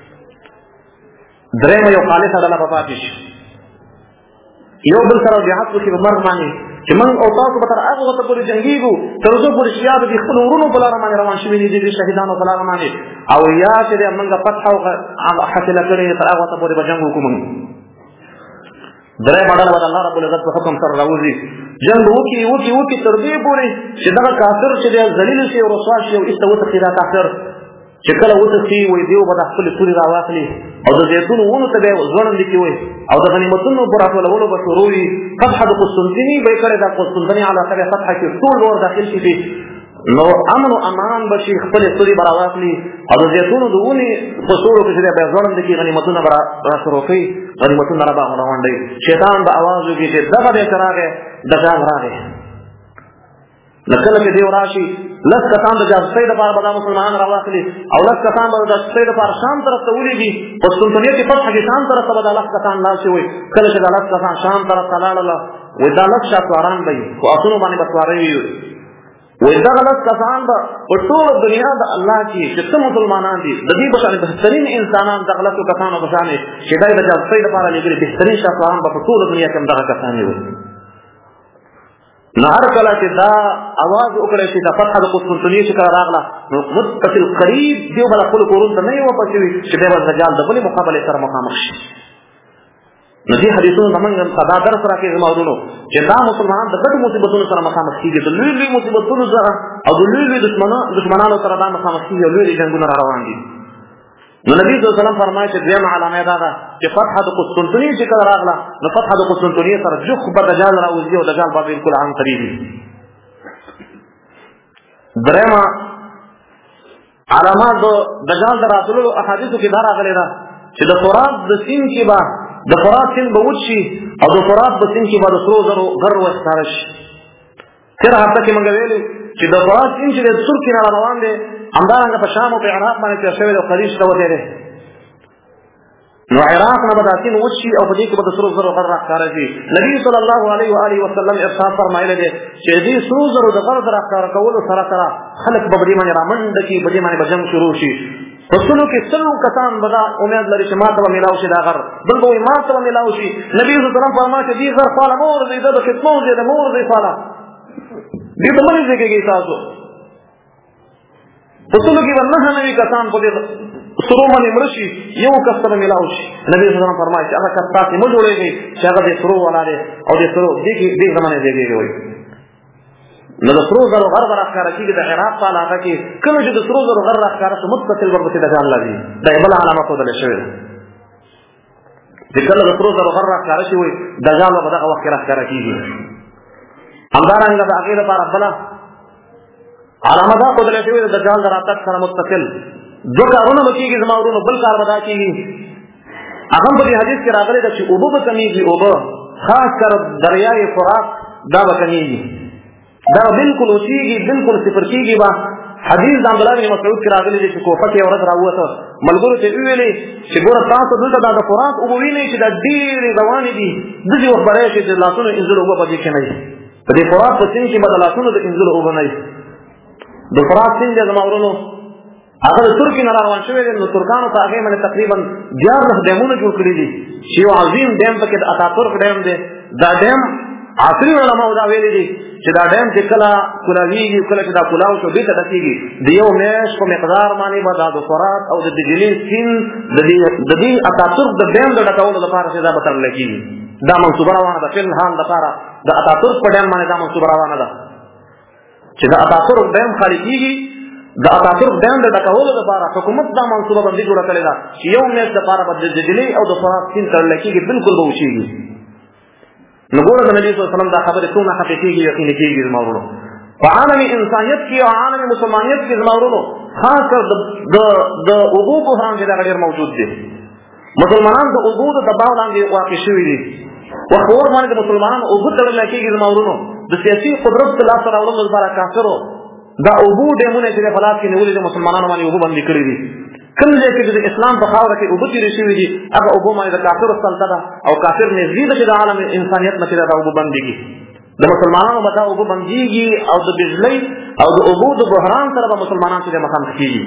درېیمه یو خالصه ډله به پاتې شي، یو بل سره جهاد وکړي په مرګ باندې چې موږ او تاسو به تر هغه وخته پورې جنګېږو تر څو پورې چې یا د خپلو ورونو په لاره باندې روان شوي دي د شهیدانو په لاره باندې او یا چې د موږ فتح حاصله کړې تر هغه وخته پورې به جنګ وکړو. موږ درېیمه ډله به د الله رب العزت په حکم سره راوځي، جنګ وکړي تر دې پورې چې دغه کافر چې دی ذلیل شي او رسوا شي او ایسته وتښتي دا کافر چې کله وتښتي وایي دیو به د خپلې تورې راواخلي او د زیتونو ونو ته به یې ځوړندې کړي وایي او د غنیمتونو په راټولولو به شروع وي. فتح د قسطنطنیې به یې کړې، دا قسطنطنیې علاقه به فتح کړي، ټول ور داخل شي نو امن و امان به شي، خپلې تورې به راواخلي او د زیتونو د ونې په سوړو کې چې دی به یې ځوړندې کړي، غنیمتونه به را شروع کوي، غنیمتونه را به راغونډوي. شیطان به اواز وکړي چې دغه دی چې راغی دجال راغی. نو کله چې دیو راشي 10 کسان د جاسوسۍ دپاره به دا مسلمانان راواخلي او 10 کسان به د جاسوسۍ دپاره شام طرف ته ولېږي. قسطنطنیې کې فتح کې شام طرف ته به دا 10 کسان لاړ شي. وایي کله چې دا 10 کسان شام طرف ته لاړله وایي دا 10 شهسواران به وي، په آسونو باندې به سواری وي. وایي دغه 10 کسان به په ټوله دنیا د الله کې چې څه مسلمانان دي د دې په شان بهترین انسانان دغه 10 کسانو په شان چې دا د جاسوسۍ دپاره لېږلي بهترین شهسواران به په ټوله دنیا کې همدغه کسان وي. نو هر کله چې دا اواز وکړی چې د فتح د قسطنطنیې چې کله راغله نو متصل قریب دیو به خپلو کورونو ته نه یې واپس وي چې دی به دجال د بلې مقابلې سره مخامخ شي. نو دې حدیثونو زموږ ته دا درس راکوي زما ورونو چې دا مسلمانان د ګډو مصیبتونو سره مخامخ کېږي، د لوی لوی مصیبتونو سره او د لوی لوی دشمنانو سره دا مخامخ کېږي او لوی لوی جنګونه را روان دي. نو نبی صلی الله علیه وسلم فرمایي چې دویمه علامه دا ده چې فتح د قسطنطنیې چې کله راغله نو فتح د قسطنطنیې سره جوخ به دجال راوځي او دجال به بالکل عام قریب وي. درېیمه علامات دجال دراتلو احادیثو کې دا راغلي ده چې د فرات د سین کې با د فرات سین به وچی او د فرات د سین کې به د سرو زرو غر وښکار شي. تر هفته کې موږ ویلو چې د فرات سین چې د سور کې روان دي همدارنګه په شام او په عراق باندې تیر شوی د خلیج ته وته دي. نو عراق نه به سین وچی او په دې کې به د سرو زرو غر راښکار شي. نبی صلی الله علیه و آله وسلم ارشاد فرمایلی دی چې دې سرو زرو د غر راښکار کولو سره سره خلک به دې باندې رامنډ کی به دې باندې به جنگ شروع شي. رسولو کې سلو کسان بدا امید لري چې ما ته ملاو شي دا غر بل به ما ته ملاو شي. نبی صلی الله علیه وسلم فرمایي چې دې غر خپل مور دې د خدمت دې د مور دې فالا دې د منځ کې کې تاسو رسولو کې ورنه نبی کسان په دې سرو باندې مرشي یو کس ته ملاو شي. نبی صلی الله علیه وسلم فرمایي چې هغه کس تاسو مو جوړېږي چې هغه دې سرو ولاله او دې سرو دې زمانه دې وي. نو د سرو زرو غر راښکاره کېږي د عراق په علاقه کې کوم چې د سرو زرو غر راښکاره شو متصل ورپسې دجال لګي دا بل علامه ښودل شوې ده چې کله د سرو زرو غر راښکاره شي وي دجال به دغه وخت کې راښکاره کېږي. همدارنګه د هغې لپاره بله علامه دا ښودل شوې ده دجال د راتګ سره متصل دوه کارونه به کېږي زما ورونو. بل کار به دا کېږي هغه په دې حدیث کې راغلی ده چې اوبه به کمیږي اوبه خاص کر دریای فرات دا به کمیږي دا بالکل اوسیږي بالکل صفر کېږي. به حدیث د عبدالله بن مسعود کې راغلی دی چې کوفه کې ورځ راووته ملګرو ته ویلې چې ګوره تاسو دلته دا د فرات اوبه وینئ چې دا ډېرې روانې دي داسې وخت به راشي چې د لاسونو انځلو اوبه په دې کې نه وي. په دې فرات په سیند کې به د لاسونو د انځلو اوبه نه وي. د فرات سیند دی زما ورونو هغه د ترکي نه روان شوی دی. نو ترکانو ته هغې باندې تقریبا 14 ډیمونه جوړ کړي دي چې یو عظیم ډیم پکې د اتاتورک ډیم دی. دا ډیم عصري علماء دا ویلي دي چې دا ډیم چې کله کولاویږي کله چې دا کولاو شو بېرته ډکېږي د یو میاشت په مقدار باندې به دا د فرات او د دجلې سیند د دې اتاتورک د ډیم د ډکولو لپاره چې دا به تړلی کېږي. دا منصوبه روانه ده فل حال لپاره د اتاتورک په ډیم باندې دا منصوبه روانه ده چې د اتاتورک ډیم خالي کېږي. د اتاتورک ډیم د ډکولو لپاره حکومت دا منصوبه بندي جوړه کړې ده چې یو میاشت لپاره به د دجلې او د فرات سیند تړلی کېږي بالکل به وچېږي. نو ګوره د نبي صلی الله علیه وسلم دا خبرې څومره حقیقي یقیني کېږي زما ورونو. په عالم انسانیت کې او عالم مسلمانیت کې زما ورونو خاص کر د اوبو بحران چې دغه ډېر موجود دی. مسلمانان د اوبو د دباو لاندې واقع شوي دي. وخت په وخت باندې د مسلمانانو اوبه تړلی کېږي زما ورونو د سیاسي قدرت ته لاسته راوړلو لپاره کافرو دا اوبو ډیمونه چې په لاس کې نیولي د مسلمانانو باندې اوبه بندي کړي دي. کوم ځای کې د اسلام په خاوره کې اوبه تېرې شوي دي هغه اوبو باندې د کافرو سلطه ده او کافر نږدې ده چې د عالم انسانیت نه چې دا اوبه بندېږي. د مسلمانانو به دا اوبه بندېږي او د بجلۍ او د اوبو د بحران سره به مسلمانان چې مخامخ کېږي.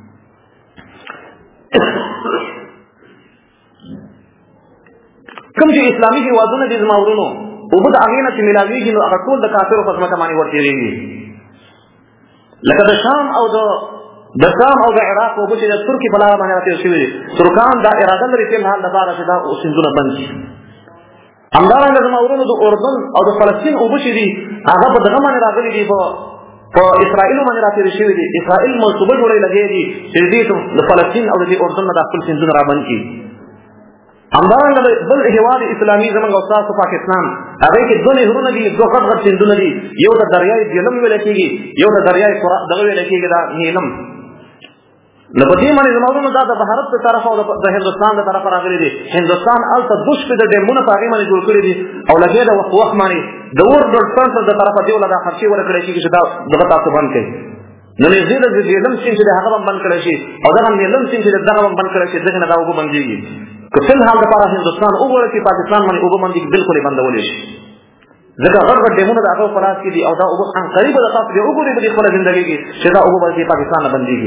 کوم چې اسلامي هېوادونه دي زما ورونو اوبه د هغې نه چې میلاوېږي نو هغه ټول د کافرو په ځمکه باندې ورتېرېږي. لکه د شام او د عراق اوبه چې د ترکي په لاره باندې راتېر شوي دي. ترکان دا اراده لري فی الحال لپاره چې دا سیندونه بند شي. همدارنګه زما ورونو د اردن او د فلسطین اوبه چې دي هغه په دغه باندې راغلي دي په اسرائیلو باندې راتېر شوي دي. اسرائیل منصوبه جوړې لګېږي دي چې د فلسطین او د اردن نه دا خپل سیندونه رابند کړي. همدارنګه بل هېواد اسلامي زموږ او ستاسو پاکستان هغې کې دوه نهرونه دي دوه غټ غټ سیندونه دي. یو د دریای جهلم ویلی کېږي یو د دریای دغه ویلی کېږي دا نیلم. نو په دې باندې زما ورونو دا د بهارت د طرفه او د هندوستان د طرفه راغلي دي. هندوستان هلته 2 شپې د ډیمونه په هغې باندې جوړ کړي دي او لګې د وخت باندې د ورلډ سنټر د طرفه دې له دا خرچې ورکړی کېږي چې دا دغه تاسو بند کړئ. نو نږدې د جهلم سیند چې دی هغه به بند کړی شي او دغه نیلم سیند چې دی دغه به بند کړی شي دغې نه دا اوبه بندېږي. که فی الحال دپاره هندوستان وګوره چې پاکستان باندې اوبه بندېږي بالکل یې بندولی شي ځکه غټ غټ ډیمونه د هغه په لاس کې دي او دا اوبه عنقریبه د تاسو بیا وګورئ په دې خپله زندګۍ کې چې دا اوبه به پاکستان نه بندېږي.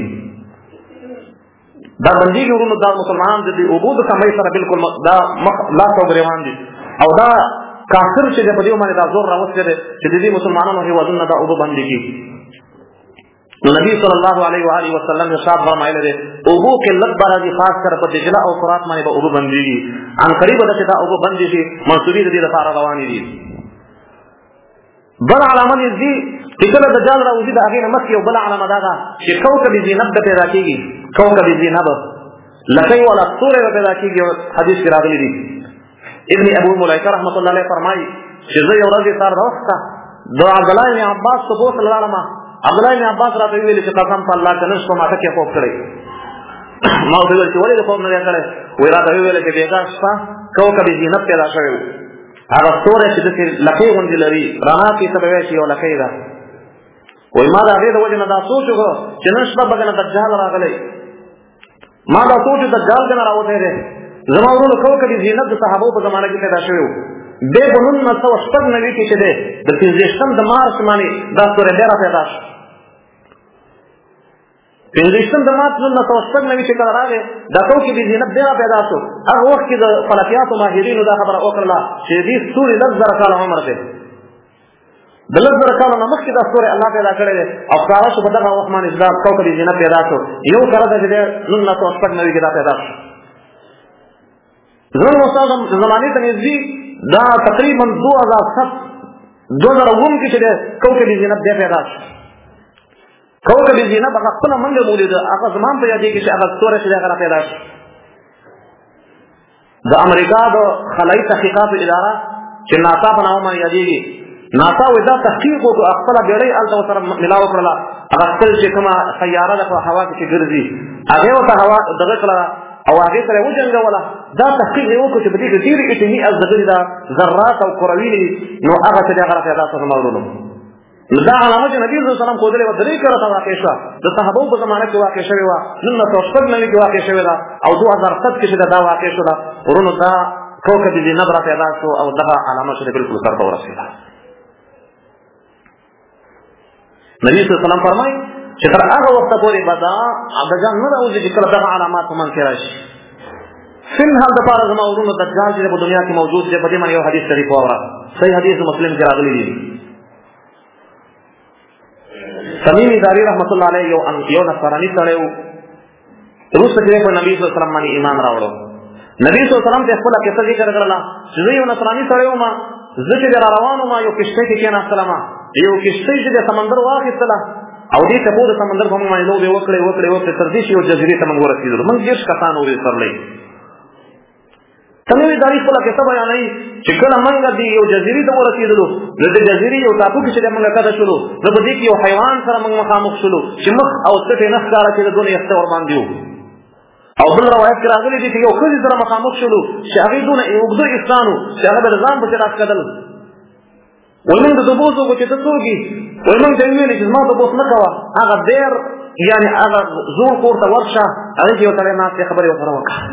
دا بندېږي ورونو دا مسلمانان د دې اوبو د کمۍ سره بالکل دا لاس او ګرېوان دي او دا کافر چې دی په دې باندې دا زور راوستی دی چې د دې مسلمانانو هېوادونو دا اوبه بندېږي. نو نبی صلی الله علیه و آله وسلم ارشاد فرمایلی دی اوبو قلت به راځي خاص کر په دجله او فرات باندې به اوبه بندېږي. عنقریبه ده چې دا اوبه بندې شي منصوبې د دې لپاره روانې دي. بل علامه دې چې کله دجال راوځي د هغې نه مخکې یو بله علامه دا ده چې کوکب زینب به پیدا کېږي. کوکب زینب لکۍ والا ستوری به پیدا کېږي. حدیث کې راغلی دي. ابن ابو ملیکه رحمت الله علیه فرمایي چې زه یو ورځ سهار د وخته د عبدالله بن عباس په بوسل لاړم عبد الله بن عباس راته ویل چې قسم په الله کنه شپه ماته کې خوب کړی. ما ورته ویل چې ولې خوب نه کړی؟ وی راته ویل چې بیګا شپه کوكب زینت پیدا شوی و. هغه ستوره چې د لکې غوندې لري رڼا کې څه به شي او لکې ده. وی ما دا دې د وجه نه دا سوچ وکړ چې نن شپه به دجال راغلی. ما دا سوچ دجال کنه راوته دی. زما ورونو کوكب زینت د صحابو په زمانه کې پیدا شوی و. به بنون نو شپږ نوي کې چې ده د 15 د مارچ باندې دا ستوره ډیره پیدا شو. 15 د مارچ نو شپږ نوي چې کله راغی دا کوكب زینت ډیره پیدا شو. هغه وخت کې د فلکیات او ماهرینو دا خبره وکړه چې دې ستوري 10,000 کال عمر ده. د 10,000 کال نه مخکې دا ستوره الله پیدا کړی دی او ښکاره شو په دغه وخت باندې دا کوكب زینت پیدا شو. یو کله د 1909 کې دا پیدا شو. زموږ استاد زمانه ته نږدې دا تقریبا 2007 کې چې کوكب زینت دی پیدا شو. کوكب زینت هغه خپل منګه مولید هغه زمان په یادې کې چې هغه ستوره چې هغه پیدا شو. د امریکا د خلایي تحقیقات اداره چې ناسا په نامه یادېږي، ناسا ودا تحقیق وکړ خپل بیړۍ الته سره ملاو کړل. هغه خپل چې کومه سیاره د هوا کې ګرځي هغه ته هوا دغه کړه او هغه سره وجنګوله. دا تحقیق یو کو چې په دې کې ډېر اټومي ازغري دا ذرات او کروي نو هغه څه هغه پیدا شو موضوع. دا علامه چې نبی صلی الله علیه وسلم خودلې و درې کړه تا واقع شو د صحابه په زمانه کې واقع شوی و. نن تاسو په نړۍ کې واقع شوی دا او 2007 کې دا واقع شو. دا ورونو دا کوكب زینت را پیدا شو او دا علامه چې بالکل سره ورسېده. نبی صلی الله علیه وسلم فرمایي چې تر هغه وخت پورې بدا دجال نه راوځي چې کله دغه علامات من کې راشي. فن حال د پاره زما ورونو دجال چې په دنیا کې موجود دی. په دې باندې یو حدیث شریف اورا صحیح حدیث مسلم کې راغلی دی. تمیم داری رحمت الله علیه یو نصرانی سره یو روسه کې په نبی صلی الله علیه وسلم باندې ایمان راوړو. نبی صلی الله علیه وسلم ته خپل کیسه ذکر کړل چې یو نصرانی سره یو ما زکه در روانو ما یو کشته کې نه سلام یو کشته چې د سمندر واخیستله او دې ته په سمندر په باندې لوبه وکړې تر دې چې یو جزیره ته موږ ورسېدو. موږ ډېر کسان ورې سرلې تمیم داری خپل کیسه بیانوي چې کله موږ دې یو جزیره ته ورسېدو د دې جزیره یو ټاپو کې چې موږ کده شولو نو په دې کې یو حیوان سره موږ مخامخ شولو چې مخ او ستې نه ښکارا چې د دنیا یخته ور باندې وو. او بل روایت کې راغلي دي چې یو خځې سره مخامخ شولو چې هغه دونه یو وګړو انسانو چې هغه د ځان په راس کدل. ومن د دوبوزو چې تاسوږي ومن د ویلې چې ما د بوس نه کاوه هغه ډېر یعنی هغه زور کوړه ورشه هغه یو تل نه خبرې وکړه.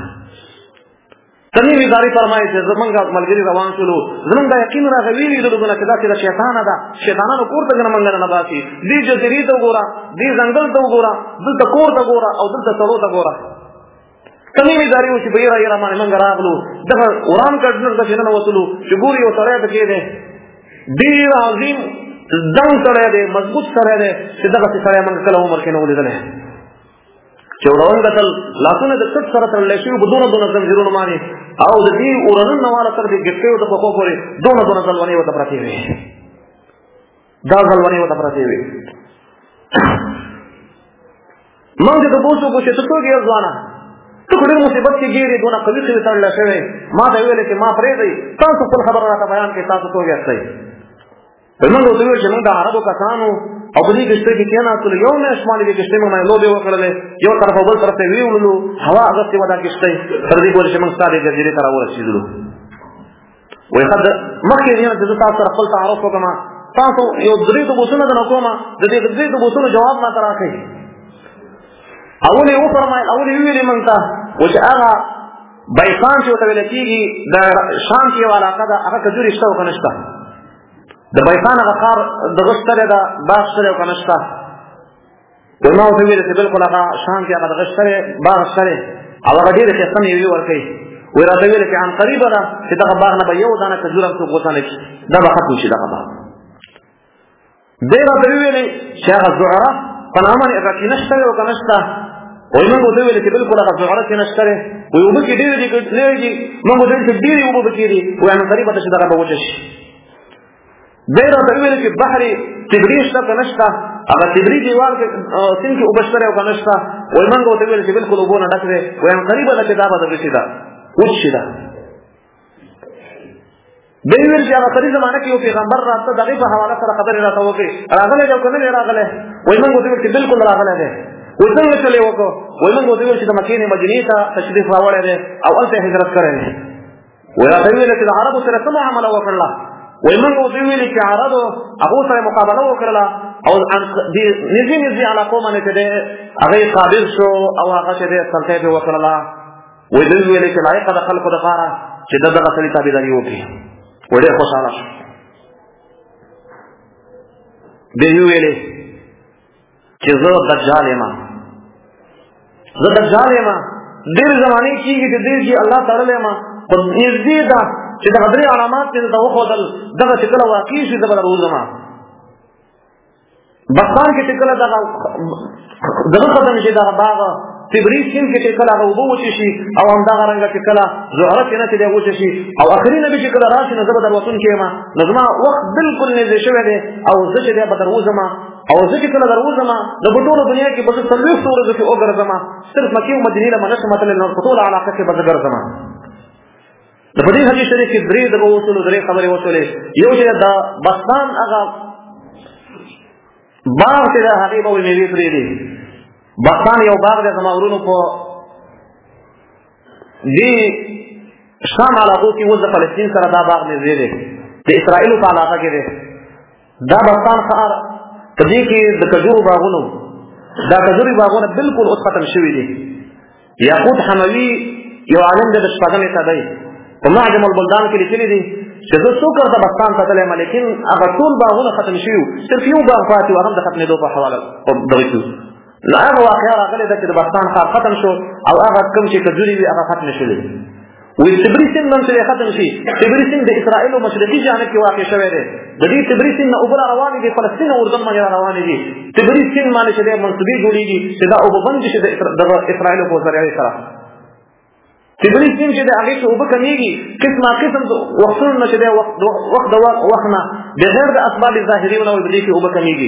تمیم داری فرمایي چې زمونږ ملګری روان شولو زمونږ د یقین راغویلی دغه چې دا چې شیطان ده شیطانانو کوړه څنګه مونږ نه باسي. دې جزیرې ته وګوره دې ځنګل ته وګوره دلته کور ته وګوره او دلته سرو ته وګوره. تمیم داری و چې بیره یې باندې مونږ راغلو دغه وران کډنر د شنه وصلو چې ګوري او سره ته کې ده ډیر عظیم دنګ سره ده مضبوط سره ده چې دغه سره مونږ کله عمر کې نه ولیدل. چې ورون دتل لاسونه د څټ سره ترلې شي په دونه زنجیرونو باندې او د دې ورن نواله تر دې ګټیو ته په خو پورې دونه ځلونی وته پراتی وي. دا ځلونی وته پراتی وي. موږ د بوسو په څه توګه ځوانه ته کومه مصیبت کې ګیري دونه قوي څه ترلې شوی ما دا ویل چې ما پرې دی تاسو خپل خبره راته بیان کې تاسو توګه استئ. موږ ته ویل چې موږ د عربو کسانو او په دې کې چې کېنا ټول یو نه شمالي کې چې موږ لوبه وکړلې یو طرف بل طرف ته ویولو هوا هغه څه ودا کېشته تر دې پورې چې موږ ستاره جزیره ته ورسېدلو. وای خد مخکې نه چې تاسو سره خپل تعارف وکما تاسو یو درې د بوسونو د نکوما د دې درې د بوسونو جواب ما تراکې اولې و فرمایل اولې ویلې موږ ته چې هغه بایخان چې وته ویل کېږي د شام کې علاقه ده هغه کجوري شته او کنيشته د بایخان هغه کار د غشتره ده باغ سره او کنيشته ورنه وته ویل چې بالکل هغه شام کې هغه د غشتره باغ سره او هغه ډېر ښه سمې وی ورکې وی راته ویل چې ان قریبه ده چې دغه باغ نه به یو دانه کجوره څو غوښنه شي دا به ختم شي دغه باغ ډېر راته ویل چې هغه زعره په نامه هغه کې نشته او کنيشته وای موږ ته ویل چې بالکل هغه زعره کې نشته وي او به کې ډېر دي موږ ته چې ډېر او به کې دي وای ان قریبه ته چې دغه به وچه شي. ډېر راته ویل چې بحر تبریز ته کنيشته هغه تبریز دیوال کې سین کې وبشره او کنيشته وای موږ ته ویل چې بالکل وبونه ډکره وای ان قریبه ته دا به وچه شي دا به ویل چې هغه سړي زمانه کې یو پیغمبر راځه دغه په حواله سره خبرې راته وکړي راغله جو کنه راغله وای موږ دوی چې بالکل راغله ده وای څنګه چلے وکړو وای موږ دوی چې د مکې نه مدینې ته تشریف راوړل دي او الته هجرت کړل وای راته ویل چې د عربو سره څه معامله وکړه وای موږ دوی ویل چې عربو هغه سره مقابله وکړه او دې نږدې علاقو باندې چې هغه قابل شو او هغه چې سلطه وکړه وای دوی ویل چې لایق د خلکو د لپاره چې دغه سړي تابعداري وکړي وړه خوشاله شو دی ویلې چې زه دجال یم ډېر زمانه کېږي چې دې چې الله تعالی ما په نږدې ده چې د غدري علامات دې ته وښودل دغه چې کله واقع شي د بدر وزما بخان کې چې کله دغه ختم شي دغه باغ تبریز سین کې چې کله هغه وبو وچی شي او همدغه رنګه چې کله زهره کې نه چې دی وچی شي او اخري نبی چې کله راشي نو زه به در وطن کې ما نظم وخت بالکل نږدې شوی دی او زه چې دی به در وځما او زه چې کله در وځما نو په ټوله دنیا کې به زه څلوېښت ورځې کې وګرځما صرف مکې او مدینې له منځه متلل نور په ټوله علاقه کې به زه ګرځما د په دې حدیث شریف کې درې خبرې وشولې یو چې د بستان هغه باغ چې د هغې به میوې پرې دي بستان یو باغ دی زما ورونو په دې شام علاقو کې اوس د فلسطین سره دا باغ نږدې دی د اسرائیلو په علاقه کې دی دا بستان ښار په دې کې د کجورو باغونو دا کجوري باغونه بالکل اوس ختم شوي دي یاقوت حموي یو عالم دی د شپږمې صدۍ په معجم البلدان کې لیکلي دي چې زه څو کله د بستان ته تللی یم لیکن هغه ټول باغونه ختم شوي صرف یو باغ پاتې و هغه هم د ختمېدو په حواله دغه شو نو هغه واقعه راغلې ده چې د بستان ښار ختم شو او هغه کوم چې کجوري وي هغه ختم شولې وی تبریز سیند هم چې ختم شي تبریز سیند د اسرائیلو مشرقي جانب کې واقع شوی دی د دې تبریز سیند نه اوبه را روانې دي فلسطین او اردن باندې را روانې دي تبریز سیند باندې چې دی منصوبې جوړېږي چې دا اوبه بندې شي د اسرائیلو په ذریعې سره تبریز سیند چې د هغې کې اوبه کمیږي قسم وختونو نه چې دی وخت نه بغیر د اسباب ظاهري نه په دې کې اوبه کمیږي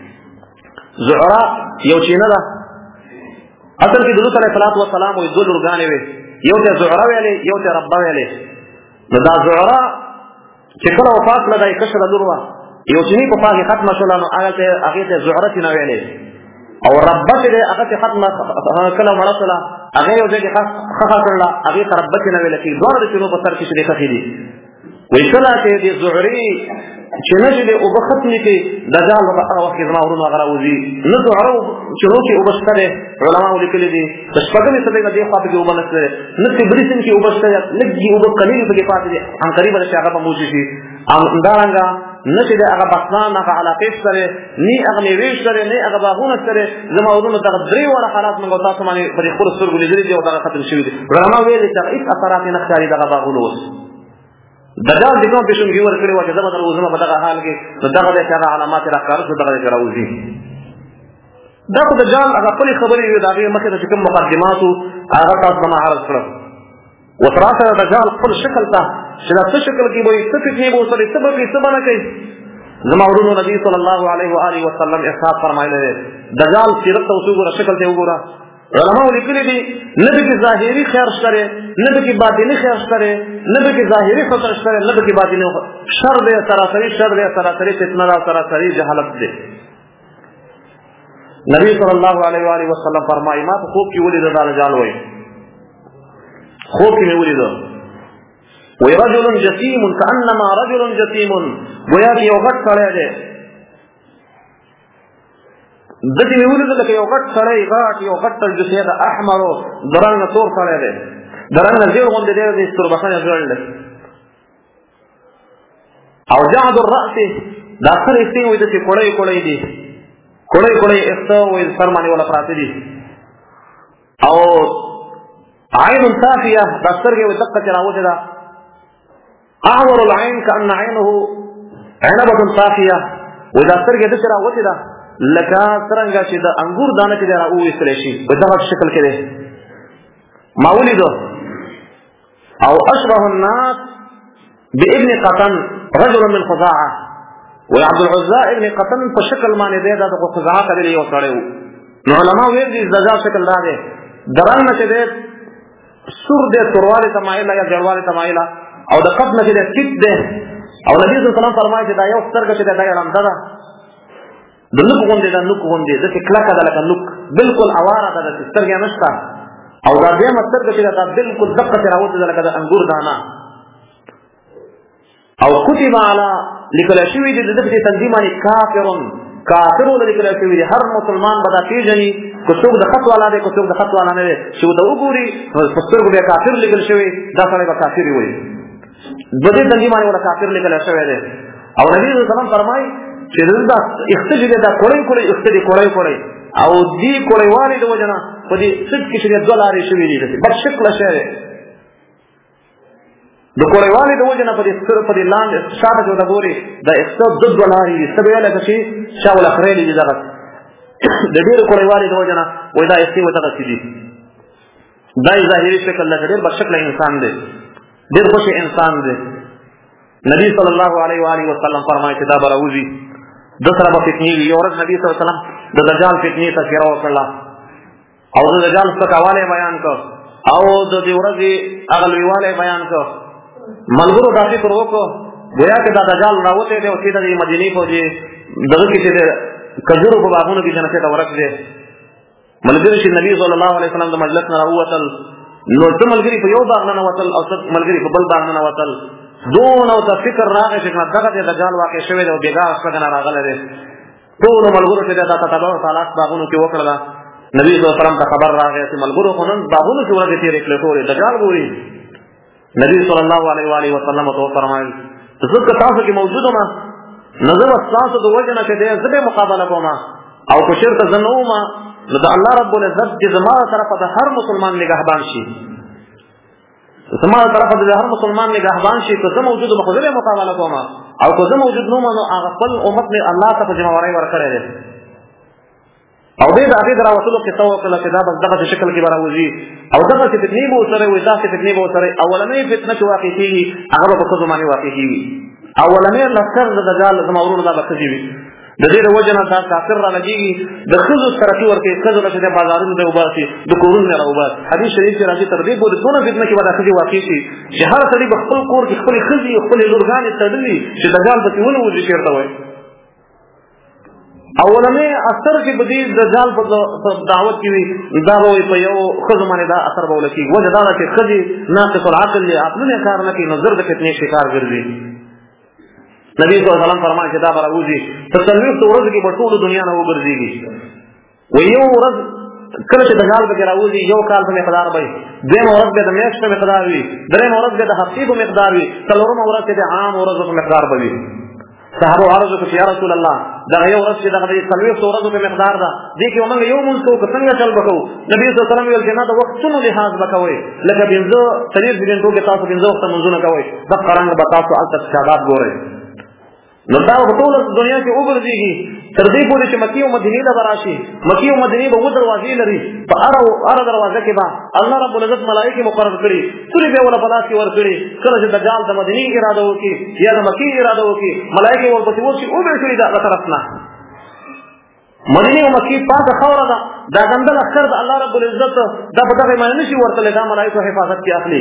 زعرا یو چینه ده اصل کې د لوط علیه السلام وې دوه لورګانې وې یو ته زعرا ویلې یو ته ربه ویلې نو دا زعرا چې کله وفات لدای کشره لور وه یو چینی په پاکې ختمه شوله نو هغې ته زعرا تینه ویلې او ربه چې دی هغه چې ختمه کله مړه شوله هغې یو ځای کې خښه کړله هغې ته ربه تینه ویله کېږي دواړه د چینو په سر کې چې دی خښې دي وایي کله چې د زعرې چې نه چې دی اوبه ختمې کړي دجال به په هغه وخت کې زما ورونو هغه راوځي نه زعرو چینو کې اوبه شته دی علماو لیکلي دي د شپږمې صدۍ نه دې خوا پکې اوبه نشته دی نه تبریز سیند کې اوبه شته دی لږ دي اوبه قلیلې پکې پاتې دي عنقریبه ده چې هغه به موجود شي همدارنګه نه چې دی هغه بستان هغه علاقې شته دی نه هغه مېوې شته دی نه هغه باغونه شته دی زما ورونو دغه درې واړه حالات موږ تاسو باندې په دې خپلو سترګو لیدلي دي او دغه ختم شوي دي علما ویلي چې هیڅ اثرات یې نه ښکاري دغه باغونو اوس دجال د کوم پیشنګي ورکړې وه چې زه به در وځم په دغه حال کې نو دغه دی چې هغه علامات یې راښکاره شو دغه دی چې راوځي دا خو دجال هغه خپلې خبرې وې د هغې مخکې ته چې کوم مقدمات وو هغه تاسو ته ما عرض کړل اوس راشه د دجال خپل شکل ته چې دا څه شکل کې به وي څه فتنې به ورسره څه به کوي څه به نه کوي زما ورونو نبي صلی الله علیه وآله وسلم ارشاد فرمایلی دی دجال سیرت ته اوس وګوره شکل ته وګوره علماء لیکلي دي نه به کې ظاهري خیر شته نه به کې باطني خیر شته نه به کې ظاهري خطر شته نه به کې باطني شر دی سراسري شر دی سراسري فتنه ده سراسري جهالت دی نبی صلی الله علیه و آله وسلم فرمایي ما په خوب کې ولیده دا دجال وایي خوب کې مې ولیده وی رجل جسیم کانما رجل جسیم گویا چې یو غټ سړی دی دته مې ولیدل لکه یو غټ سړی یو غټ ترجسیه ده احمرو د رنګ نه تور سړی دی د رنګ نه زیړ غوندې دی د ستربخنې ځوړ دی او جعد الرأس دا سر ایستې وایي داسې کوړی کوړی دي کوړی کوړی ایسته وایي سر باندې ولا پراته دي او عین صافیه دا سترګې وایي دقه چې راوتې ده اعور العين كأن عينه عنبة صافية وإذا سترګې داسې راوتې ده لکه څرنګه چې د انګور دانه چې دی راوویستلی شي په دغه شکل کې دی ما ولیده او اشبه الناس بابن قطن رجل من خزاعه و عبد العزى ابن قطن په شکل باندې دی دا د خزاعه قبیلې یو سړی و نو علما ویل دي دجال شکل دا دی د رنګ نه چې دی سور دی توروالي ته مایله یا ګړوالي ته مایله او د قد نه چې ټیټ دی او نبی صلی الله علیه وسلم فرمایي چې دا یو سترګه چې دا ړنده ده د نوک غوندې ده، نوک غوندې داسې کلکه ده لکه نوک، بالکل اواره ده، داسې سترګې نشته. او دا دویمه سترګه چې ده بالکل دقسې راوتې ده لکه د انګور دانه. او کتب علی لیکل شوي دي د ده په تنظیم باندې کافرون، کافر لیکل شوي دي. هر مسلمان به دا پېژني که څوک د خط والا دی که څوک د خط والا نه دی، چې ورته وګوري په سترګو بیا کافر لیکل شوي، دا سړی به کافر وي. د دې تنظیم باندې ورته کافر لیکل شوی دی. او نبي صلی الله علیه وسلم فرمایي چې دا اخته چې دا کوړی کوړی اخته دي کوړی کوړی، او دې کوړی والي د وجه نه په دې سټ کې چې دوه لارې شوي دي، بد شکله شی دی. د کوړی والي د وجه نه په دې سر په دې لاندې شاته چې ورته ګوري دا اخته دوه لارې دي، څه به ویلی که چې شاول اخریلي دي دغه د ډېرو کوړی والي د وجه نه وایي دا اختې ودغسې دي. دا یې ظاهري شکل لکه ډېر بد شکله انسان دی، ډېر خوشي انسان دی. نبی صلی الله علیه و آله وسلم فرمایي چې دا به راوځي، د سره به فتنې وي. یو ورځ نبی صلی الله علیه وسلم د دجال فتنې تذکره وکړله او د دجال سپکوالی بیان کړ او د دې ورځې هغه لویوالی بیان کړ. ملګرو دا فکر وکړو ګویا که دا دجال راوتی دی او چې د مدینې په دې دغه کې چې د کجورو په باغونو کې جنسې ته ورک دی. ملګري چې نبي صلی الله علیه وسلم د مجلس نه راووتل، نو څه ملګري په یو باغ نه نوتل او څه ملګري په بل باغ نه نوتل. دون او ته فکر راغی چې دغه د دجال واقع شوی دی او بېګاه شپږ نه راغلی دی. ټولو ملګرو چې دا تتبع تعالی باغونو کې وکړله، نبي صلی الله علیه وسلم ته خبر راغی چې ملګرو خو نن باغونو کې ورځې تېرې کړې ټولې دجال ګوري. نبی صلی الله علیه و آله وسلم ته وفرمایل زه که تاسو کې موجود وم نو زه به ستاسو د وجه نه چې دی زه به مقابله کوم، او که چېرته زه نه وم نو د الله رب العزت چې زما له طرفه د هر مسلمان نګهبان شي، زما له طرفه د هر مسلمان نګهبان شي. که زه موجود وم خو زه به مقابله کوم، او که زه موجود نه وم نو هغه خپل امت مې الله ته په ذمهوارۍ ورکړی دی. او دې د هغې د راوتلو قصه وکړله چې دا بس دغسې شکل کې به راوځي او دغسې فتنې به ورسره وي، داسې فتنې به ورسره. اولنۍ فتنه چې واقع کېږي هغه به په ښځو باندې واقع کېږي. اولنۍ لښکر د دجال زما ورونو دا به ښځې وي. د دې د وجه نه دا کافر را لګېږي، د ښځو ترقي ورکوي، ښځو له چې دی بازارونو ته وباسي، د کورونو نه راوباسي. حدیث شریف چې راځي تر دې پورې څونه فتنه کې به دا ښځې واقع شي چې هر سړي به خپل کور کې خپلې ښځې خپلې لورګانې تړلي چې دجال پسې ونوځي چېرته وایي. اولنې اثر چې به دې دجال په دعوت کې وي دا به وایي په یو ښځو باندې دا اثر به ولکېږي. وجه دا ده چې ښځې ناقص العقل دي، عقلونه یې کار نه کوي، نو زر د فتنې شکار ګرځي. نبی صلی الله علیه وسلم فرمایي چې دا به راوځي په څلوېښتو ورځو کې به ټولو دنیا نه وګرځېږي. وایي یو ورځ کله چې دجال پکې راوځي یو کال په مقدار به وي، دویمه ورځ بیا د میاشت په مقدار وي، درېیمه ورځ بیا د هفتې په مقدار وي، څلورمه ورځ چې د عام ورځو په مقدار به وي. صحابه عرض وکړه چې یا رسول الله دغه یو ورځ چې دغه د څلوېښتو ورځو په مقدار ده، دې کې موږ یو مونځ کوو که څنګه چل به کوو؟ نبي صلی الله علیه وسلم ویل چې نه د وختونو لحاظ به کوئ، لکه پنځه څلېرویشت ګنټو کې تاسو پنځه وخته مونځونه کوئ، دغه رنګ به تاسو هلته شهادت ګورئ. نو دا په ټوله دنیا کې وګرځېږي تر دې پورې چې مکې او مدینې ته به راشي. مکې او مدینې به اووه دروازې لري، په هره دروازه کې به الله رب العزت ملایکې مقرر کړي، سورې به یې ورله په لاس کې ورکړي. کله چې دجال د مدینې اراده وکړي یا د مکې اراده وکړي ملایکې ورپسې ورشي وبې کړي د هغه طرف نه. مدینې او مکې پاکه خاوره ده، دا ګنده لښکر د الله رب العزت دا په دغې باندې نشي ورتلی، دا ملایکو حفاظت کې اخلي.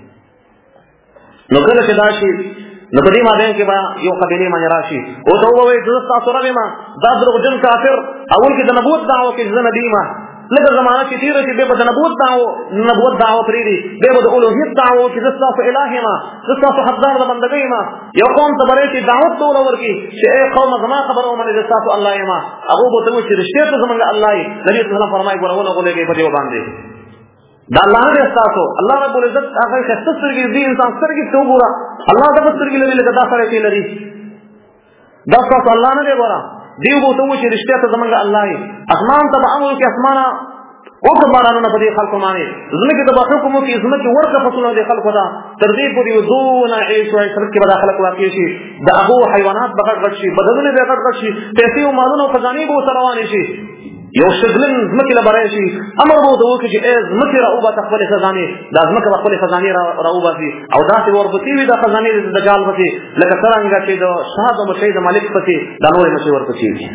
نو کله چې دا شي نو په دې مابین کې به یو قبیلې باندې راشي او ته ووایي چې زه ستاسو رب یم، دا دروغجن کافر اول کې د نبوت دعوه کوي چې زه نبي یم، لږه زمانه چې تېره شي بیا به د نبوت دعوه پرېږدي، بیا به د الوهیت دعوه وکړي زه ستاسو اله یم، زه ستاسو حقدار د بندګۍ یم. یو قوم ته به راشي دعوت ټوله ورکړي چې ای قومه زما خبره ومنئ زه ستاسو الله یم. هغوی به ورته وایي چې رښتیا ته زموږ الله یې. نبي صلی الله علیه وسلم فرمایي ګوره ولغولېږئ په دې باندې دا الله نه دی ستاسو. الله رب العزت هغه ښایسته سترګې دي، انسان سترګې ته وګوره الله دغه سترګې لري لکه دا سړی چې لري، دا ستاسو الله نه دی. ګوره دې به ورته ووایي چې رښتیا ته زموږ الله یې. اسمان ته به امر وکړي اسمانه وکړه بارانونه په دې خلکو باندې، ځمکې ته به حکم وکړي ځمکې ورکړه فصلونه دې خلکو ته، تر دې پورې دونه عیش و عشرت کې به دا خلک واقع شي، د هغو حیوانات به غټ غټ شي، بدنونه به غټ غټ شي، پیسې او مالونه او خزانې به ورته روانې شي. یو شګلن ځمکې له بری شي، امر به ورته وکړي چې ای ځمکې راوباسه خپلې خزانې، دا ځمکه به خپلې خزانې راوباسي او داسې به ورپسې وي دا خزانې د دجال پسې، لکه څرنګه چې د شاه د مشۍ د مالک پسې دا نورې مشۍ ورپسې وي.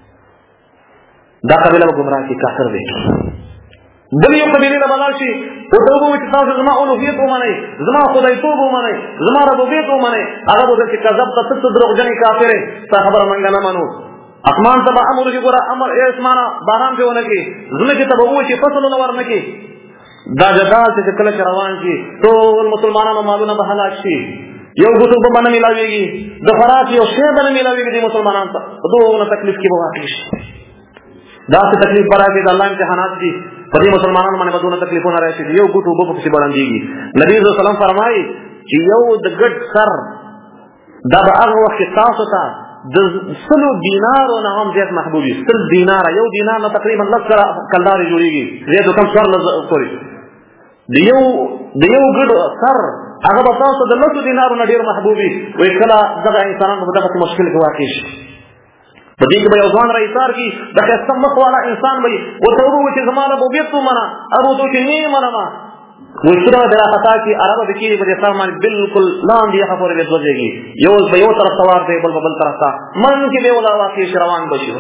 دا قبیله به ګمراه کي کافر دی. بل یو قبیلې له به لاړ شي او ته وګورئ چې تاسو زما اولوهیت ومنئ، زما خدایتوب ومنئ، زما ربوبیت ومنئ، هغه به درته کذبت ته دروغجنې کافر یې، ستا خبره موږ نه منو. اسمان ته به امر وکړي، ګوره امر ای اسمانه باران پې ونه کړي، ځمکې ته به ووایي چې فصلونه ورنه کړي. دا جدال چې کله چې روان شي ټول مسلمانانو مالونه به هلاک شي، یو ګوتو به نه میلاویږي، د خوراک یو شی به نه میلاویږي دې مسلمانانو ته، دونه تکلیف کې به واقع شي. داسې تکلیف به راکړي، د الله امتحانات دي په دې مسلمانانو باندې به دونه تکلیفونه راشي، یو ګوتو اوبه پکښې بړندېږي. نبي صلی الله علیه وسلم فرمایي چې یو د ګډ سر دا به هغه وخت کې تاسو ته د 100 دینارو نه هم زیات محبوب وي. 100 دیناره، یو دینار نه تقریبا 10 زره کلدارې جوړېږي، زیات کم څوارلس پورې. د یو ګډ سر هغه به تاسو د 100 دینارو نه ډېر محبوب وي. وایي کله دغه انسانان په دغسې مشکل کې واقع شي، په دې کې به یو ځوان را ایثار کړي، د ښایسته مخ والا انسان به وي، ورته ووایي چې زما ربوبیت ومنه، هغه ورته وایي چې نه یې منمه. وایي څومره به راخطا کړي، عربه به کېږي په دې سر باندې بالکل لاندې یخه پورې به ځوځېږي، یو به یو طرف ته وار دی، بل به بل طرف ته، منځ کې به ولا واقع شي، روان به شي.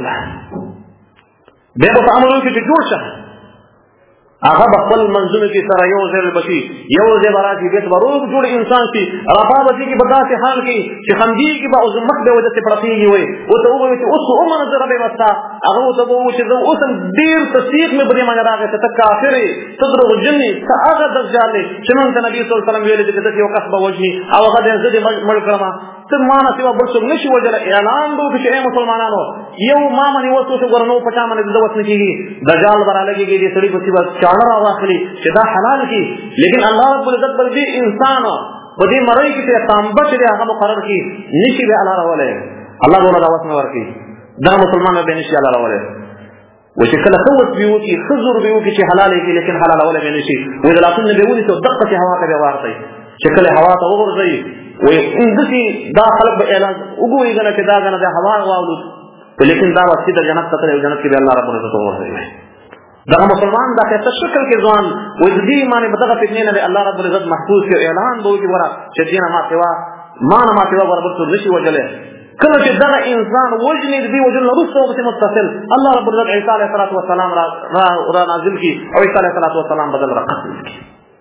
بیا به ورته امر وکړي چې جوړ شه، هغه به خپل منځونو کې سره یو ځای به شي، یو ځای به راشي، بیا به روغ جوړ انسان شي، رفا به کېږي په داسې حال کې چې خندېږي به او مخ به وداسې پړقېږي. وایي ورته ووایي چې اوس ومنه زه ربې به ستا، هغه ورته به ووایي چې زه اوس هم ډېر تصدیق مې په دې باندې راغی چې ته کافر یې، ته دروغجن یې، ته هغه دجال یې چې موږ ته نبي صلی الله علیه وسلم ویلي چې داسې یو کس به وژني او هغه زه دې مړ کړم، ته ما نه سوا بل څوک نه شي وژلی. اعلان به وکړي چې ای مسلمانانو، یو ما باندې اوس اوس ګوره نو په چا باندې د وس نه کېږي، دجال به رالګېږي، دې سړي پسې به چاړه را واخلي چې دا حلال کړي. لیکن الله رب العزت به دې انسان په دې مرۍ کې چې تانبه چې دی هغه مقرر کړي، نه شي به الله راولی، الله به ورته وس نه ورکړي، دا مسلمان به نه شي الله راولی. وایي چې کله ښه وس به وکړي، ښه زور به وکړي چې حلال یې کړي، لیکن حلالولی به نه شي. وایي د لاسونه به ونیسي او دقسې هوا ته به واړوي، چې کله هوا ته وغورځوي وایي داسې دا خلک به اعلان وګوري کنه چې دا کنه د هوا واولود، لیکن دا وخت د جنت ته تللی، جنت کې به الله رب العزت وغورځوي. دغه مسلمان دا ښایسته شکل کې ځوان وایي د دې باندې به دغه فتنې نه به الله رب العزت محفوظ کړي، اعلان به وکړي وره چې دې نه ما سوا وره بل څوک نه شي وژلی. کله چې دغه انسان وژني، د دې وژنو نه وروسته ورپسې متصل الله رب العزت عیسی علیه السلام را نازل کړي او عیسی علیه السلام بدل را قتل کړي.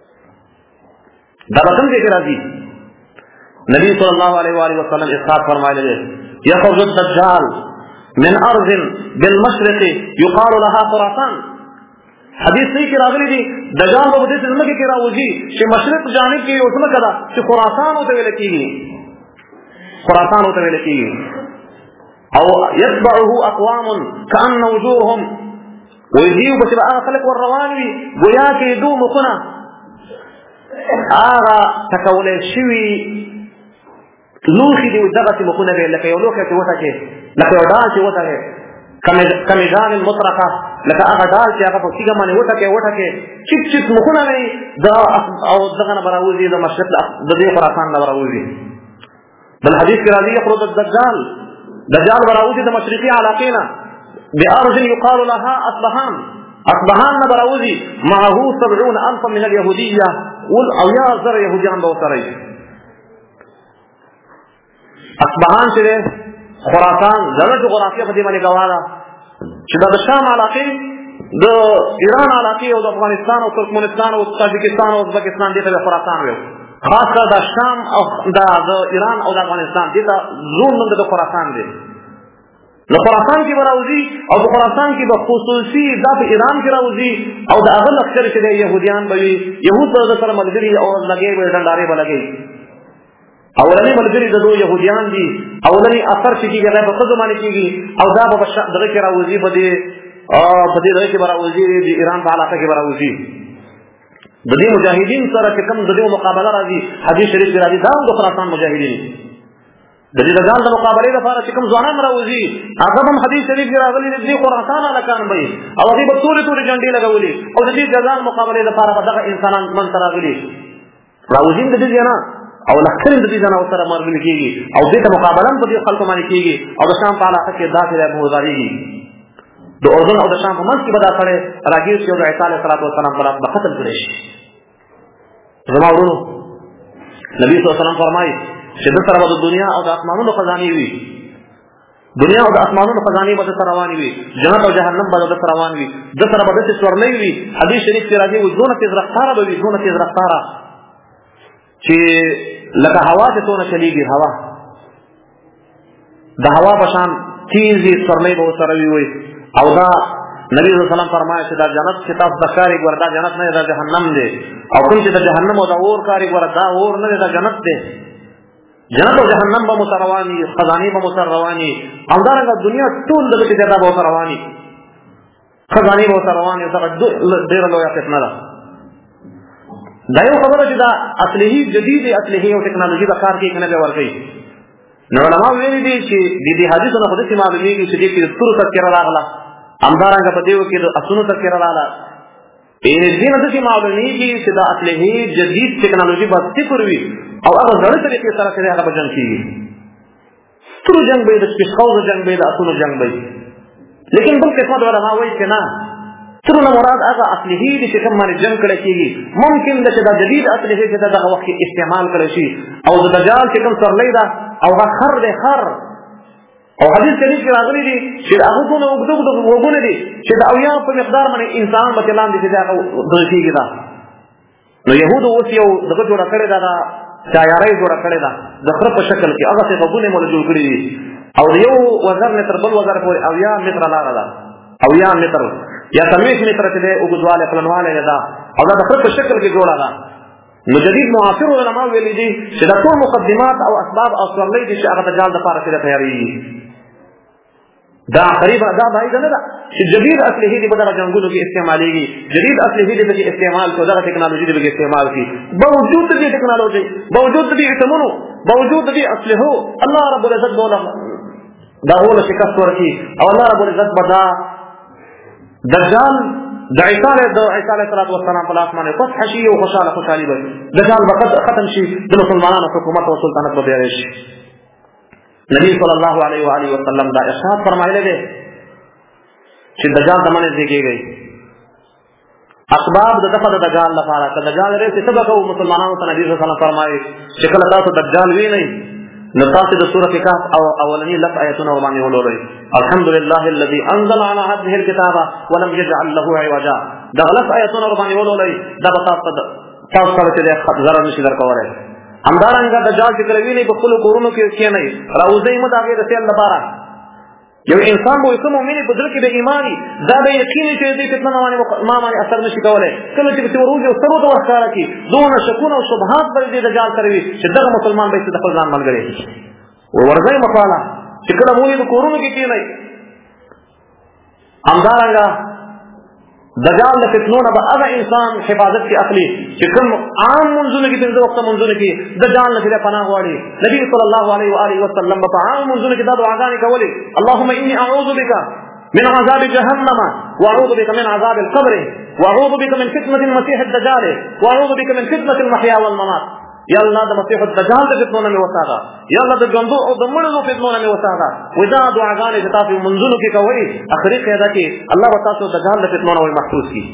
دا به کوم ځای کې راځي؟ نبی صلی الله علیه وآله وسلم ارشاد فرمایلی دی یخرج الدجال من ارض بالمشرق یقال لها خراسان. حدیث صحیح کې راغلی دی دجال به په دې ځمکه کې راوځي چې مشرق جانب کې یو ځمکه ده چې خراسان ورته ویل کېږي، خراسان ورته ویل کېږي. او یتبعه اقوام کأن وجوههم، ویدیو پسې به هغه خلک ور روان وي ګویا چې دو مخونه هغه ټکولی شوي لوښي دي، دغسې مخونه به لکه یو لوښی چې وټکې، لکه یو ډال چې وټکې، کمیدان المطرقه، لکه هغه ډال چې هغه په تیږه باندې وټکې چیک چیک مخونه به او دغه نه به راوځي، د مشرق د دې خراسان نه به راوځي. بل حدیث کې راځي یخرج الدجال، دجال به راوځي د مشرقي علاقې نه بأرض یقال لها اصبهان، اصبهان نه به راوځي معه 70,000 من اليهودیه، او یا زر یهودیان به ورسره وي. اصبهان چې دی خراسان زړه جغرافیه په دې باندې ګواه ده چې دا د شام علاقې، د ایران علاقې او د افغانستان او ترکمنستان او تاجکستان او ازبکستان دې ته به خراسان ویل. خاص کر د شام او د ایران او د افغانستان دې ته زون نوم د خراسان دی. نو خراسان کې به راوځي او په خراسان کې به خصوصي دا په ایران کې راوځي او د هغه لښکر چې دی یهودیان به وي، یهود به د سره ملګري او لګۍ به ډنډارې به لګوي. اولنی ملګري د دوی یهودیان دي، اولنی اثر چې کېږي هغه په ښځو باندې کېږي او دا به دغه کې راوځي، په دې دغه کې به راوځي، د ایران په علاقه کې به راوځي. د دې مجاهدین سره چې کوم د دې مقابله راځي حدیث شریف کې راځي دا د خراسان مجاهدین، د دې دجال د مقابلې لپاره چې کوم ځوانان راوځي هغه هم حدیث شریف کې راغلي د دې خراسان هلکان به وي او هغوی به تورې تورې جنډې لګولي او د دې دجال مقابلې لپاره به دغه انسانان منځته راغلي راوځي د دې نه او لښکر د دې ځان او سره ملګري کېږي او دې ته مقابله هم په دې خلکو باندې کېږي او د شام په علاقه کې داسې ګزارېږي. د اردن او د شام په منځ کې به دا سړی راګیر شي او د عیسی علیه السلام په لاس به قتل کړی شي. زما ورونو نبي صلی الله علیه وسلم فرمایي چې د سره به د دنیا او د اسمانونو خزانې وي دنیا او د اسمانونو خزانه به سره رواني وي، جنت او جهنم به سره روان وي، د سره به د سورلې وي. حدیث شریف کې راځي و دونه تیز رفتار به وي، دونه تیز رفتار چې لکه هوا چې څونه چلیږي، هوا د هوا په شان تیزی سورلې به سره وي. او دا نبی صلی الله علیه وسلم فرمایي چې دا جنت چې تاسو د کاری ګور دا جنت نه، دا جهنم دی. او کوم چې د جهنم او د اور کاری ګور دا اور نه، دا جنت دی. جنت او جهنم به مسروانی، خزانه به مسروانی، او دا رنګه دنیا ټول دغه چې دا به مسروانی، خزانه به مسروانی. دا ډېر لوی فتنه ده. دا یو خبره چې دا اصلي جديد اصلي او ټکنالوژي د کار کې کنه به ورګي. نو علماء ویلي دي چې د دې حدیثونو خو د څه معلومیږي چې دې کې ټول تذکر راغله، همدارنګه په دې کې د اسونو تذکر راغله. ان دې نه څه معلومیږي چې دا اصلي جديد ټکنالوژي به صفر وي او هغه ځړې طریقې سره چې هغه بجن کیږي. ټول جنگ به د سپیشخوز جنگ به د اسونو جنگ به. لیکن بل قسمت علماء وایي چې نه، تر نو مراد هغه اصلي دي چې کوم باندې جنگ کړي کیږي. ممکن ده چې دا جديد اصلي چې دغه وخت استعمال کړي شي، او د دجال چې کوم سرلې ده او هغه خر ده خر. او حدیث شریف کې راغلي دي چې هغه څونه وګونه دي چې د اویا په مقدار باندې انسان مثلا دي چې هغه درشيږي دا. نو يهودو اوس یو دغه جوړ کړي دا چایاري جوړ کړي دا د خر په شکل کې هغه څه وګونه مول جوړ کړي دي، او یو وزر نه تر بل وزر پورې اویا متر لاره ده، اویا متر یا 30 متر ته وګدواله پلنواله ده، او دا د خر په شکل کې جوړه ده. نو جدید معاصر علماء ویلي دي چې دا ټول مقدمات او اسباب او سورلې دي چې هغه دجال د پاره کې تیاری دا قریبا دا باید نه ده چې جدید اصلي دي په دغه جنگونو کې استعماليږي، جدید اصلي دي چې استعمال کو دغه ټکنالوژي دي به استعمال کی، باوجود دې ټکنالوژي، باوجود دې اتمنو، باوجود دې اصله هو الله رب العزت بوله دا هو له شکست ورکی. او الله رب العزت بدا دجال د عیسی علیه السلام په لاس باندې فتح شي او خوشالي به دجال وقت ختم شي، د مسلمانانو حکومت او سلطنت به بیا شي. نبی صلی الله علیه و آله وسلم دا ارشاد فرمایلی دی چې دجال د منځ کېږي. اسباب د دغه دجال لپاره چې دجال لري چې سبق او مسلمانانو ته نبی صلی الله علیه وسلم فرمایي چې کله تاسو دجال وینئ نو تاسو د سورۃ کهف او اولنی لفظ آیتونه باندې ولولئ. الحمدلله الذي انزل على عبده الكتاب ولم يجعل له عوجا. دا غلط آیتونه باندې ولولئ، دا تاسو ته چې ضرر نشي درکولای. همدارنګه دجال چې کله ویني په خپل کورونو کې کېنئ راوځي مو دا غیر د سیل لپاره. یو انسان به کوم مؤمن په دل کې د ایمانی دا به یقین چې دې فتنه ما باندې اثر نشي کولای. کله چې وروځي او سبو ته ورکاره کی دونه شکونه او شبهات پر دې دجال کوي چې دغه مسلمان به د خپل ځان ملګری ورځي مقاله چې کله مونږ د کورونو کې کېنئ. همدارنګه دجال د فتنونه به هغه انسان حفاظت کې اخلي چې کوم عام منځونه کې د وخت منځونه کې دجال نه پناه غواړي. نبی صلی الله علیه و آله وسلم په عام منځونه کې دا دعاګانې کولې: اللهم انی اعوذ بک من عذاب جهنم واعوذ بك من عذاب القبر واعوذ بك من فتنة المسيح الدجال واعوذ بك من فتنة المحيا والممات. یا الله د مسیح الدجال د فتنو نه وساغه، یا الله د ژوندو او د مړو فتنو نه وساغه. ودا دعاګانې چې تاسو منځونو کې کوئ اخري قاعده کې الله تاسو د دجال د فتنو نه محفوظ کړي.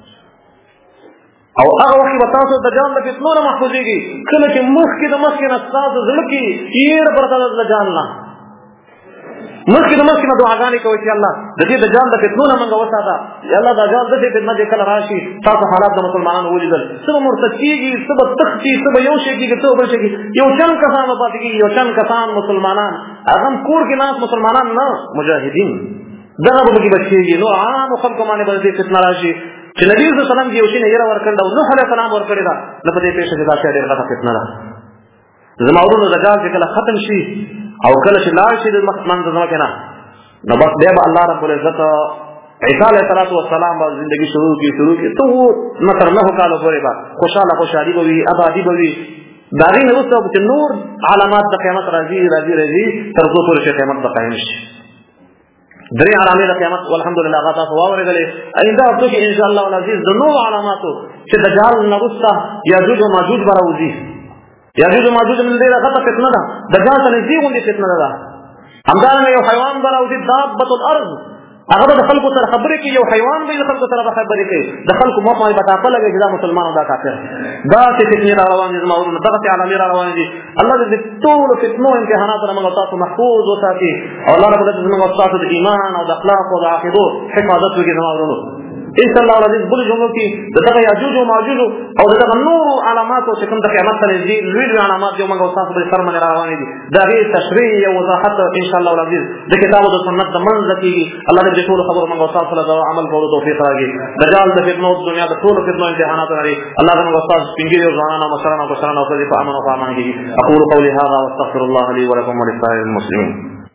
او هغه وخت به تاسو د دجال د فتنو نه محفوظيږي کله چې مخکې د مخکې نه تاسو زړه کې یې پرته د دجال نه مخکې نه دعاګانې کوي چې الله د دې دجال د فتنو نه موږ وساته. یا الله دجال د دې فتنه چې کله راشي تاسو حالات د مسلمانانو ولیدل، څه مرتد کېږي، څه تختی، څه یو شي کېږي، څه بل شي کېږي، یو چند کسان پاتې کېږي، یو چند کسان مسلمانان هغه کور کې ناس مسلمانان نه مجاهدین دغه به کې بچيږي. نو عام خلکو باندې به دې فتنه راشي چې نبی صلی الله علیه وسلم یو شي نه یې ورکړل او نوح علیه السلام ورکړی دا نه په دې پیښه کې دا ډېر غټه فتنه ده. زموږ دجال چې کله ختم شي او کله چې لاړ شي د منځ کې نه نو بس بیا به الله رب العزت عیسی علیه السلام به زندگی شروع کی تو نه تر 9 کال پورې به خوشحالي به وي، آبادی به وي. دا غي نه وسو چې نور علامات د قیامت راځي تر څو پورې چې قیامت به قائم شي. درې علامات د قیامت والحمدلله هغه تاسو واورېدلې. اینده په کې ان شاء الله العزیز د نور علاماتو چې دجال نوستا یاجوج او ماجوج به راوځي. یاجوج او ماجوج من دې راغته فتنه ده، دجال ته نږدې غونډه فتنه ده. همدارنګه یو حیوان به راوځي دابة الارض هغه د خلکو سره خبرې کوي، یو حیوان به د خلکو سره خبرې کوي، د خلکو مخ باندې بتاپه لګي چې دا مسلمان او دا کافر. دا چې فتنې را روان دي زما ورونه، دغه علامې را روان دي. الله دې ټول فتنو امتحانات موږ تاسو محفوظ وساتي، او الله رب العزت موږ تاسو د ایمان او د اخلاق او د عقیدو حفاظت وکړي زما ورونه. ان شاء الله العزیز بل جمعو کې دغه یاجوج او ماجوج او دغه نور علامات او چې کوم د قیامت سره دي لوی علامات یو موږ تاسو په سر باندې روان دي، دا غي تشریح او وضاحت ان شاء الله العزیز د کتاب او د سنت د منځ کې الله دې ټول خبر موږ تاسو له عمل کولو توفیق راکړي. دجال د فتنو دنیا د ټول فتنو امتحانات لري، الله دې موږ تاسو څنګه یو ځوانانو مشرانو کو سره او په امن او امان کې. اقول قولي هذا واستغفر الله لي ولكم ولسائر المسلمين.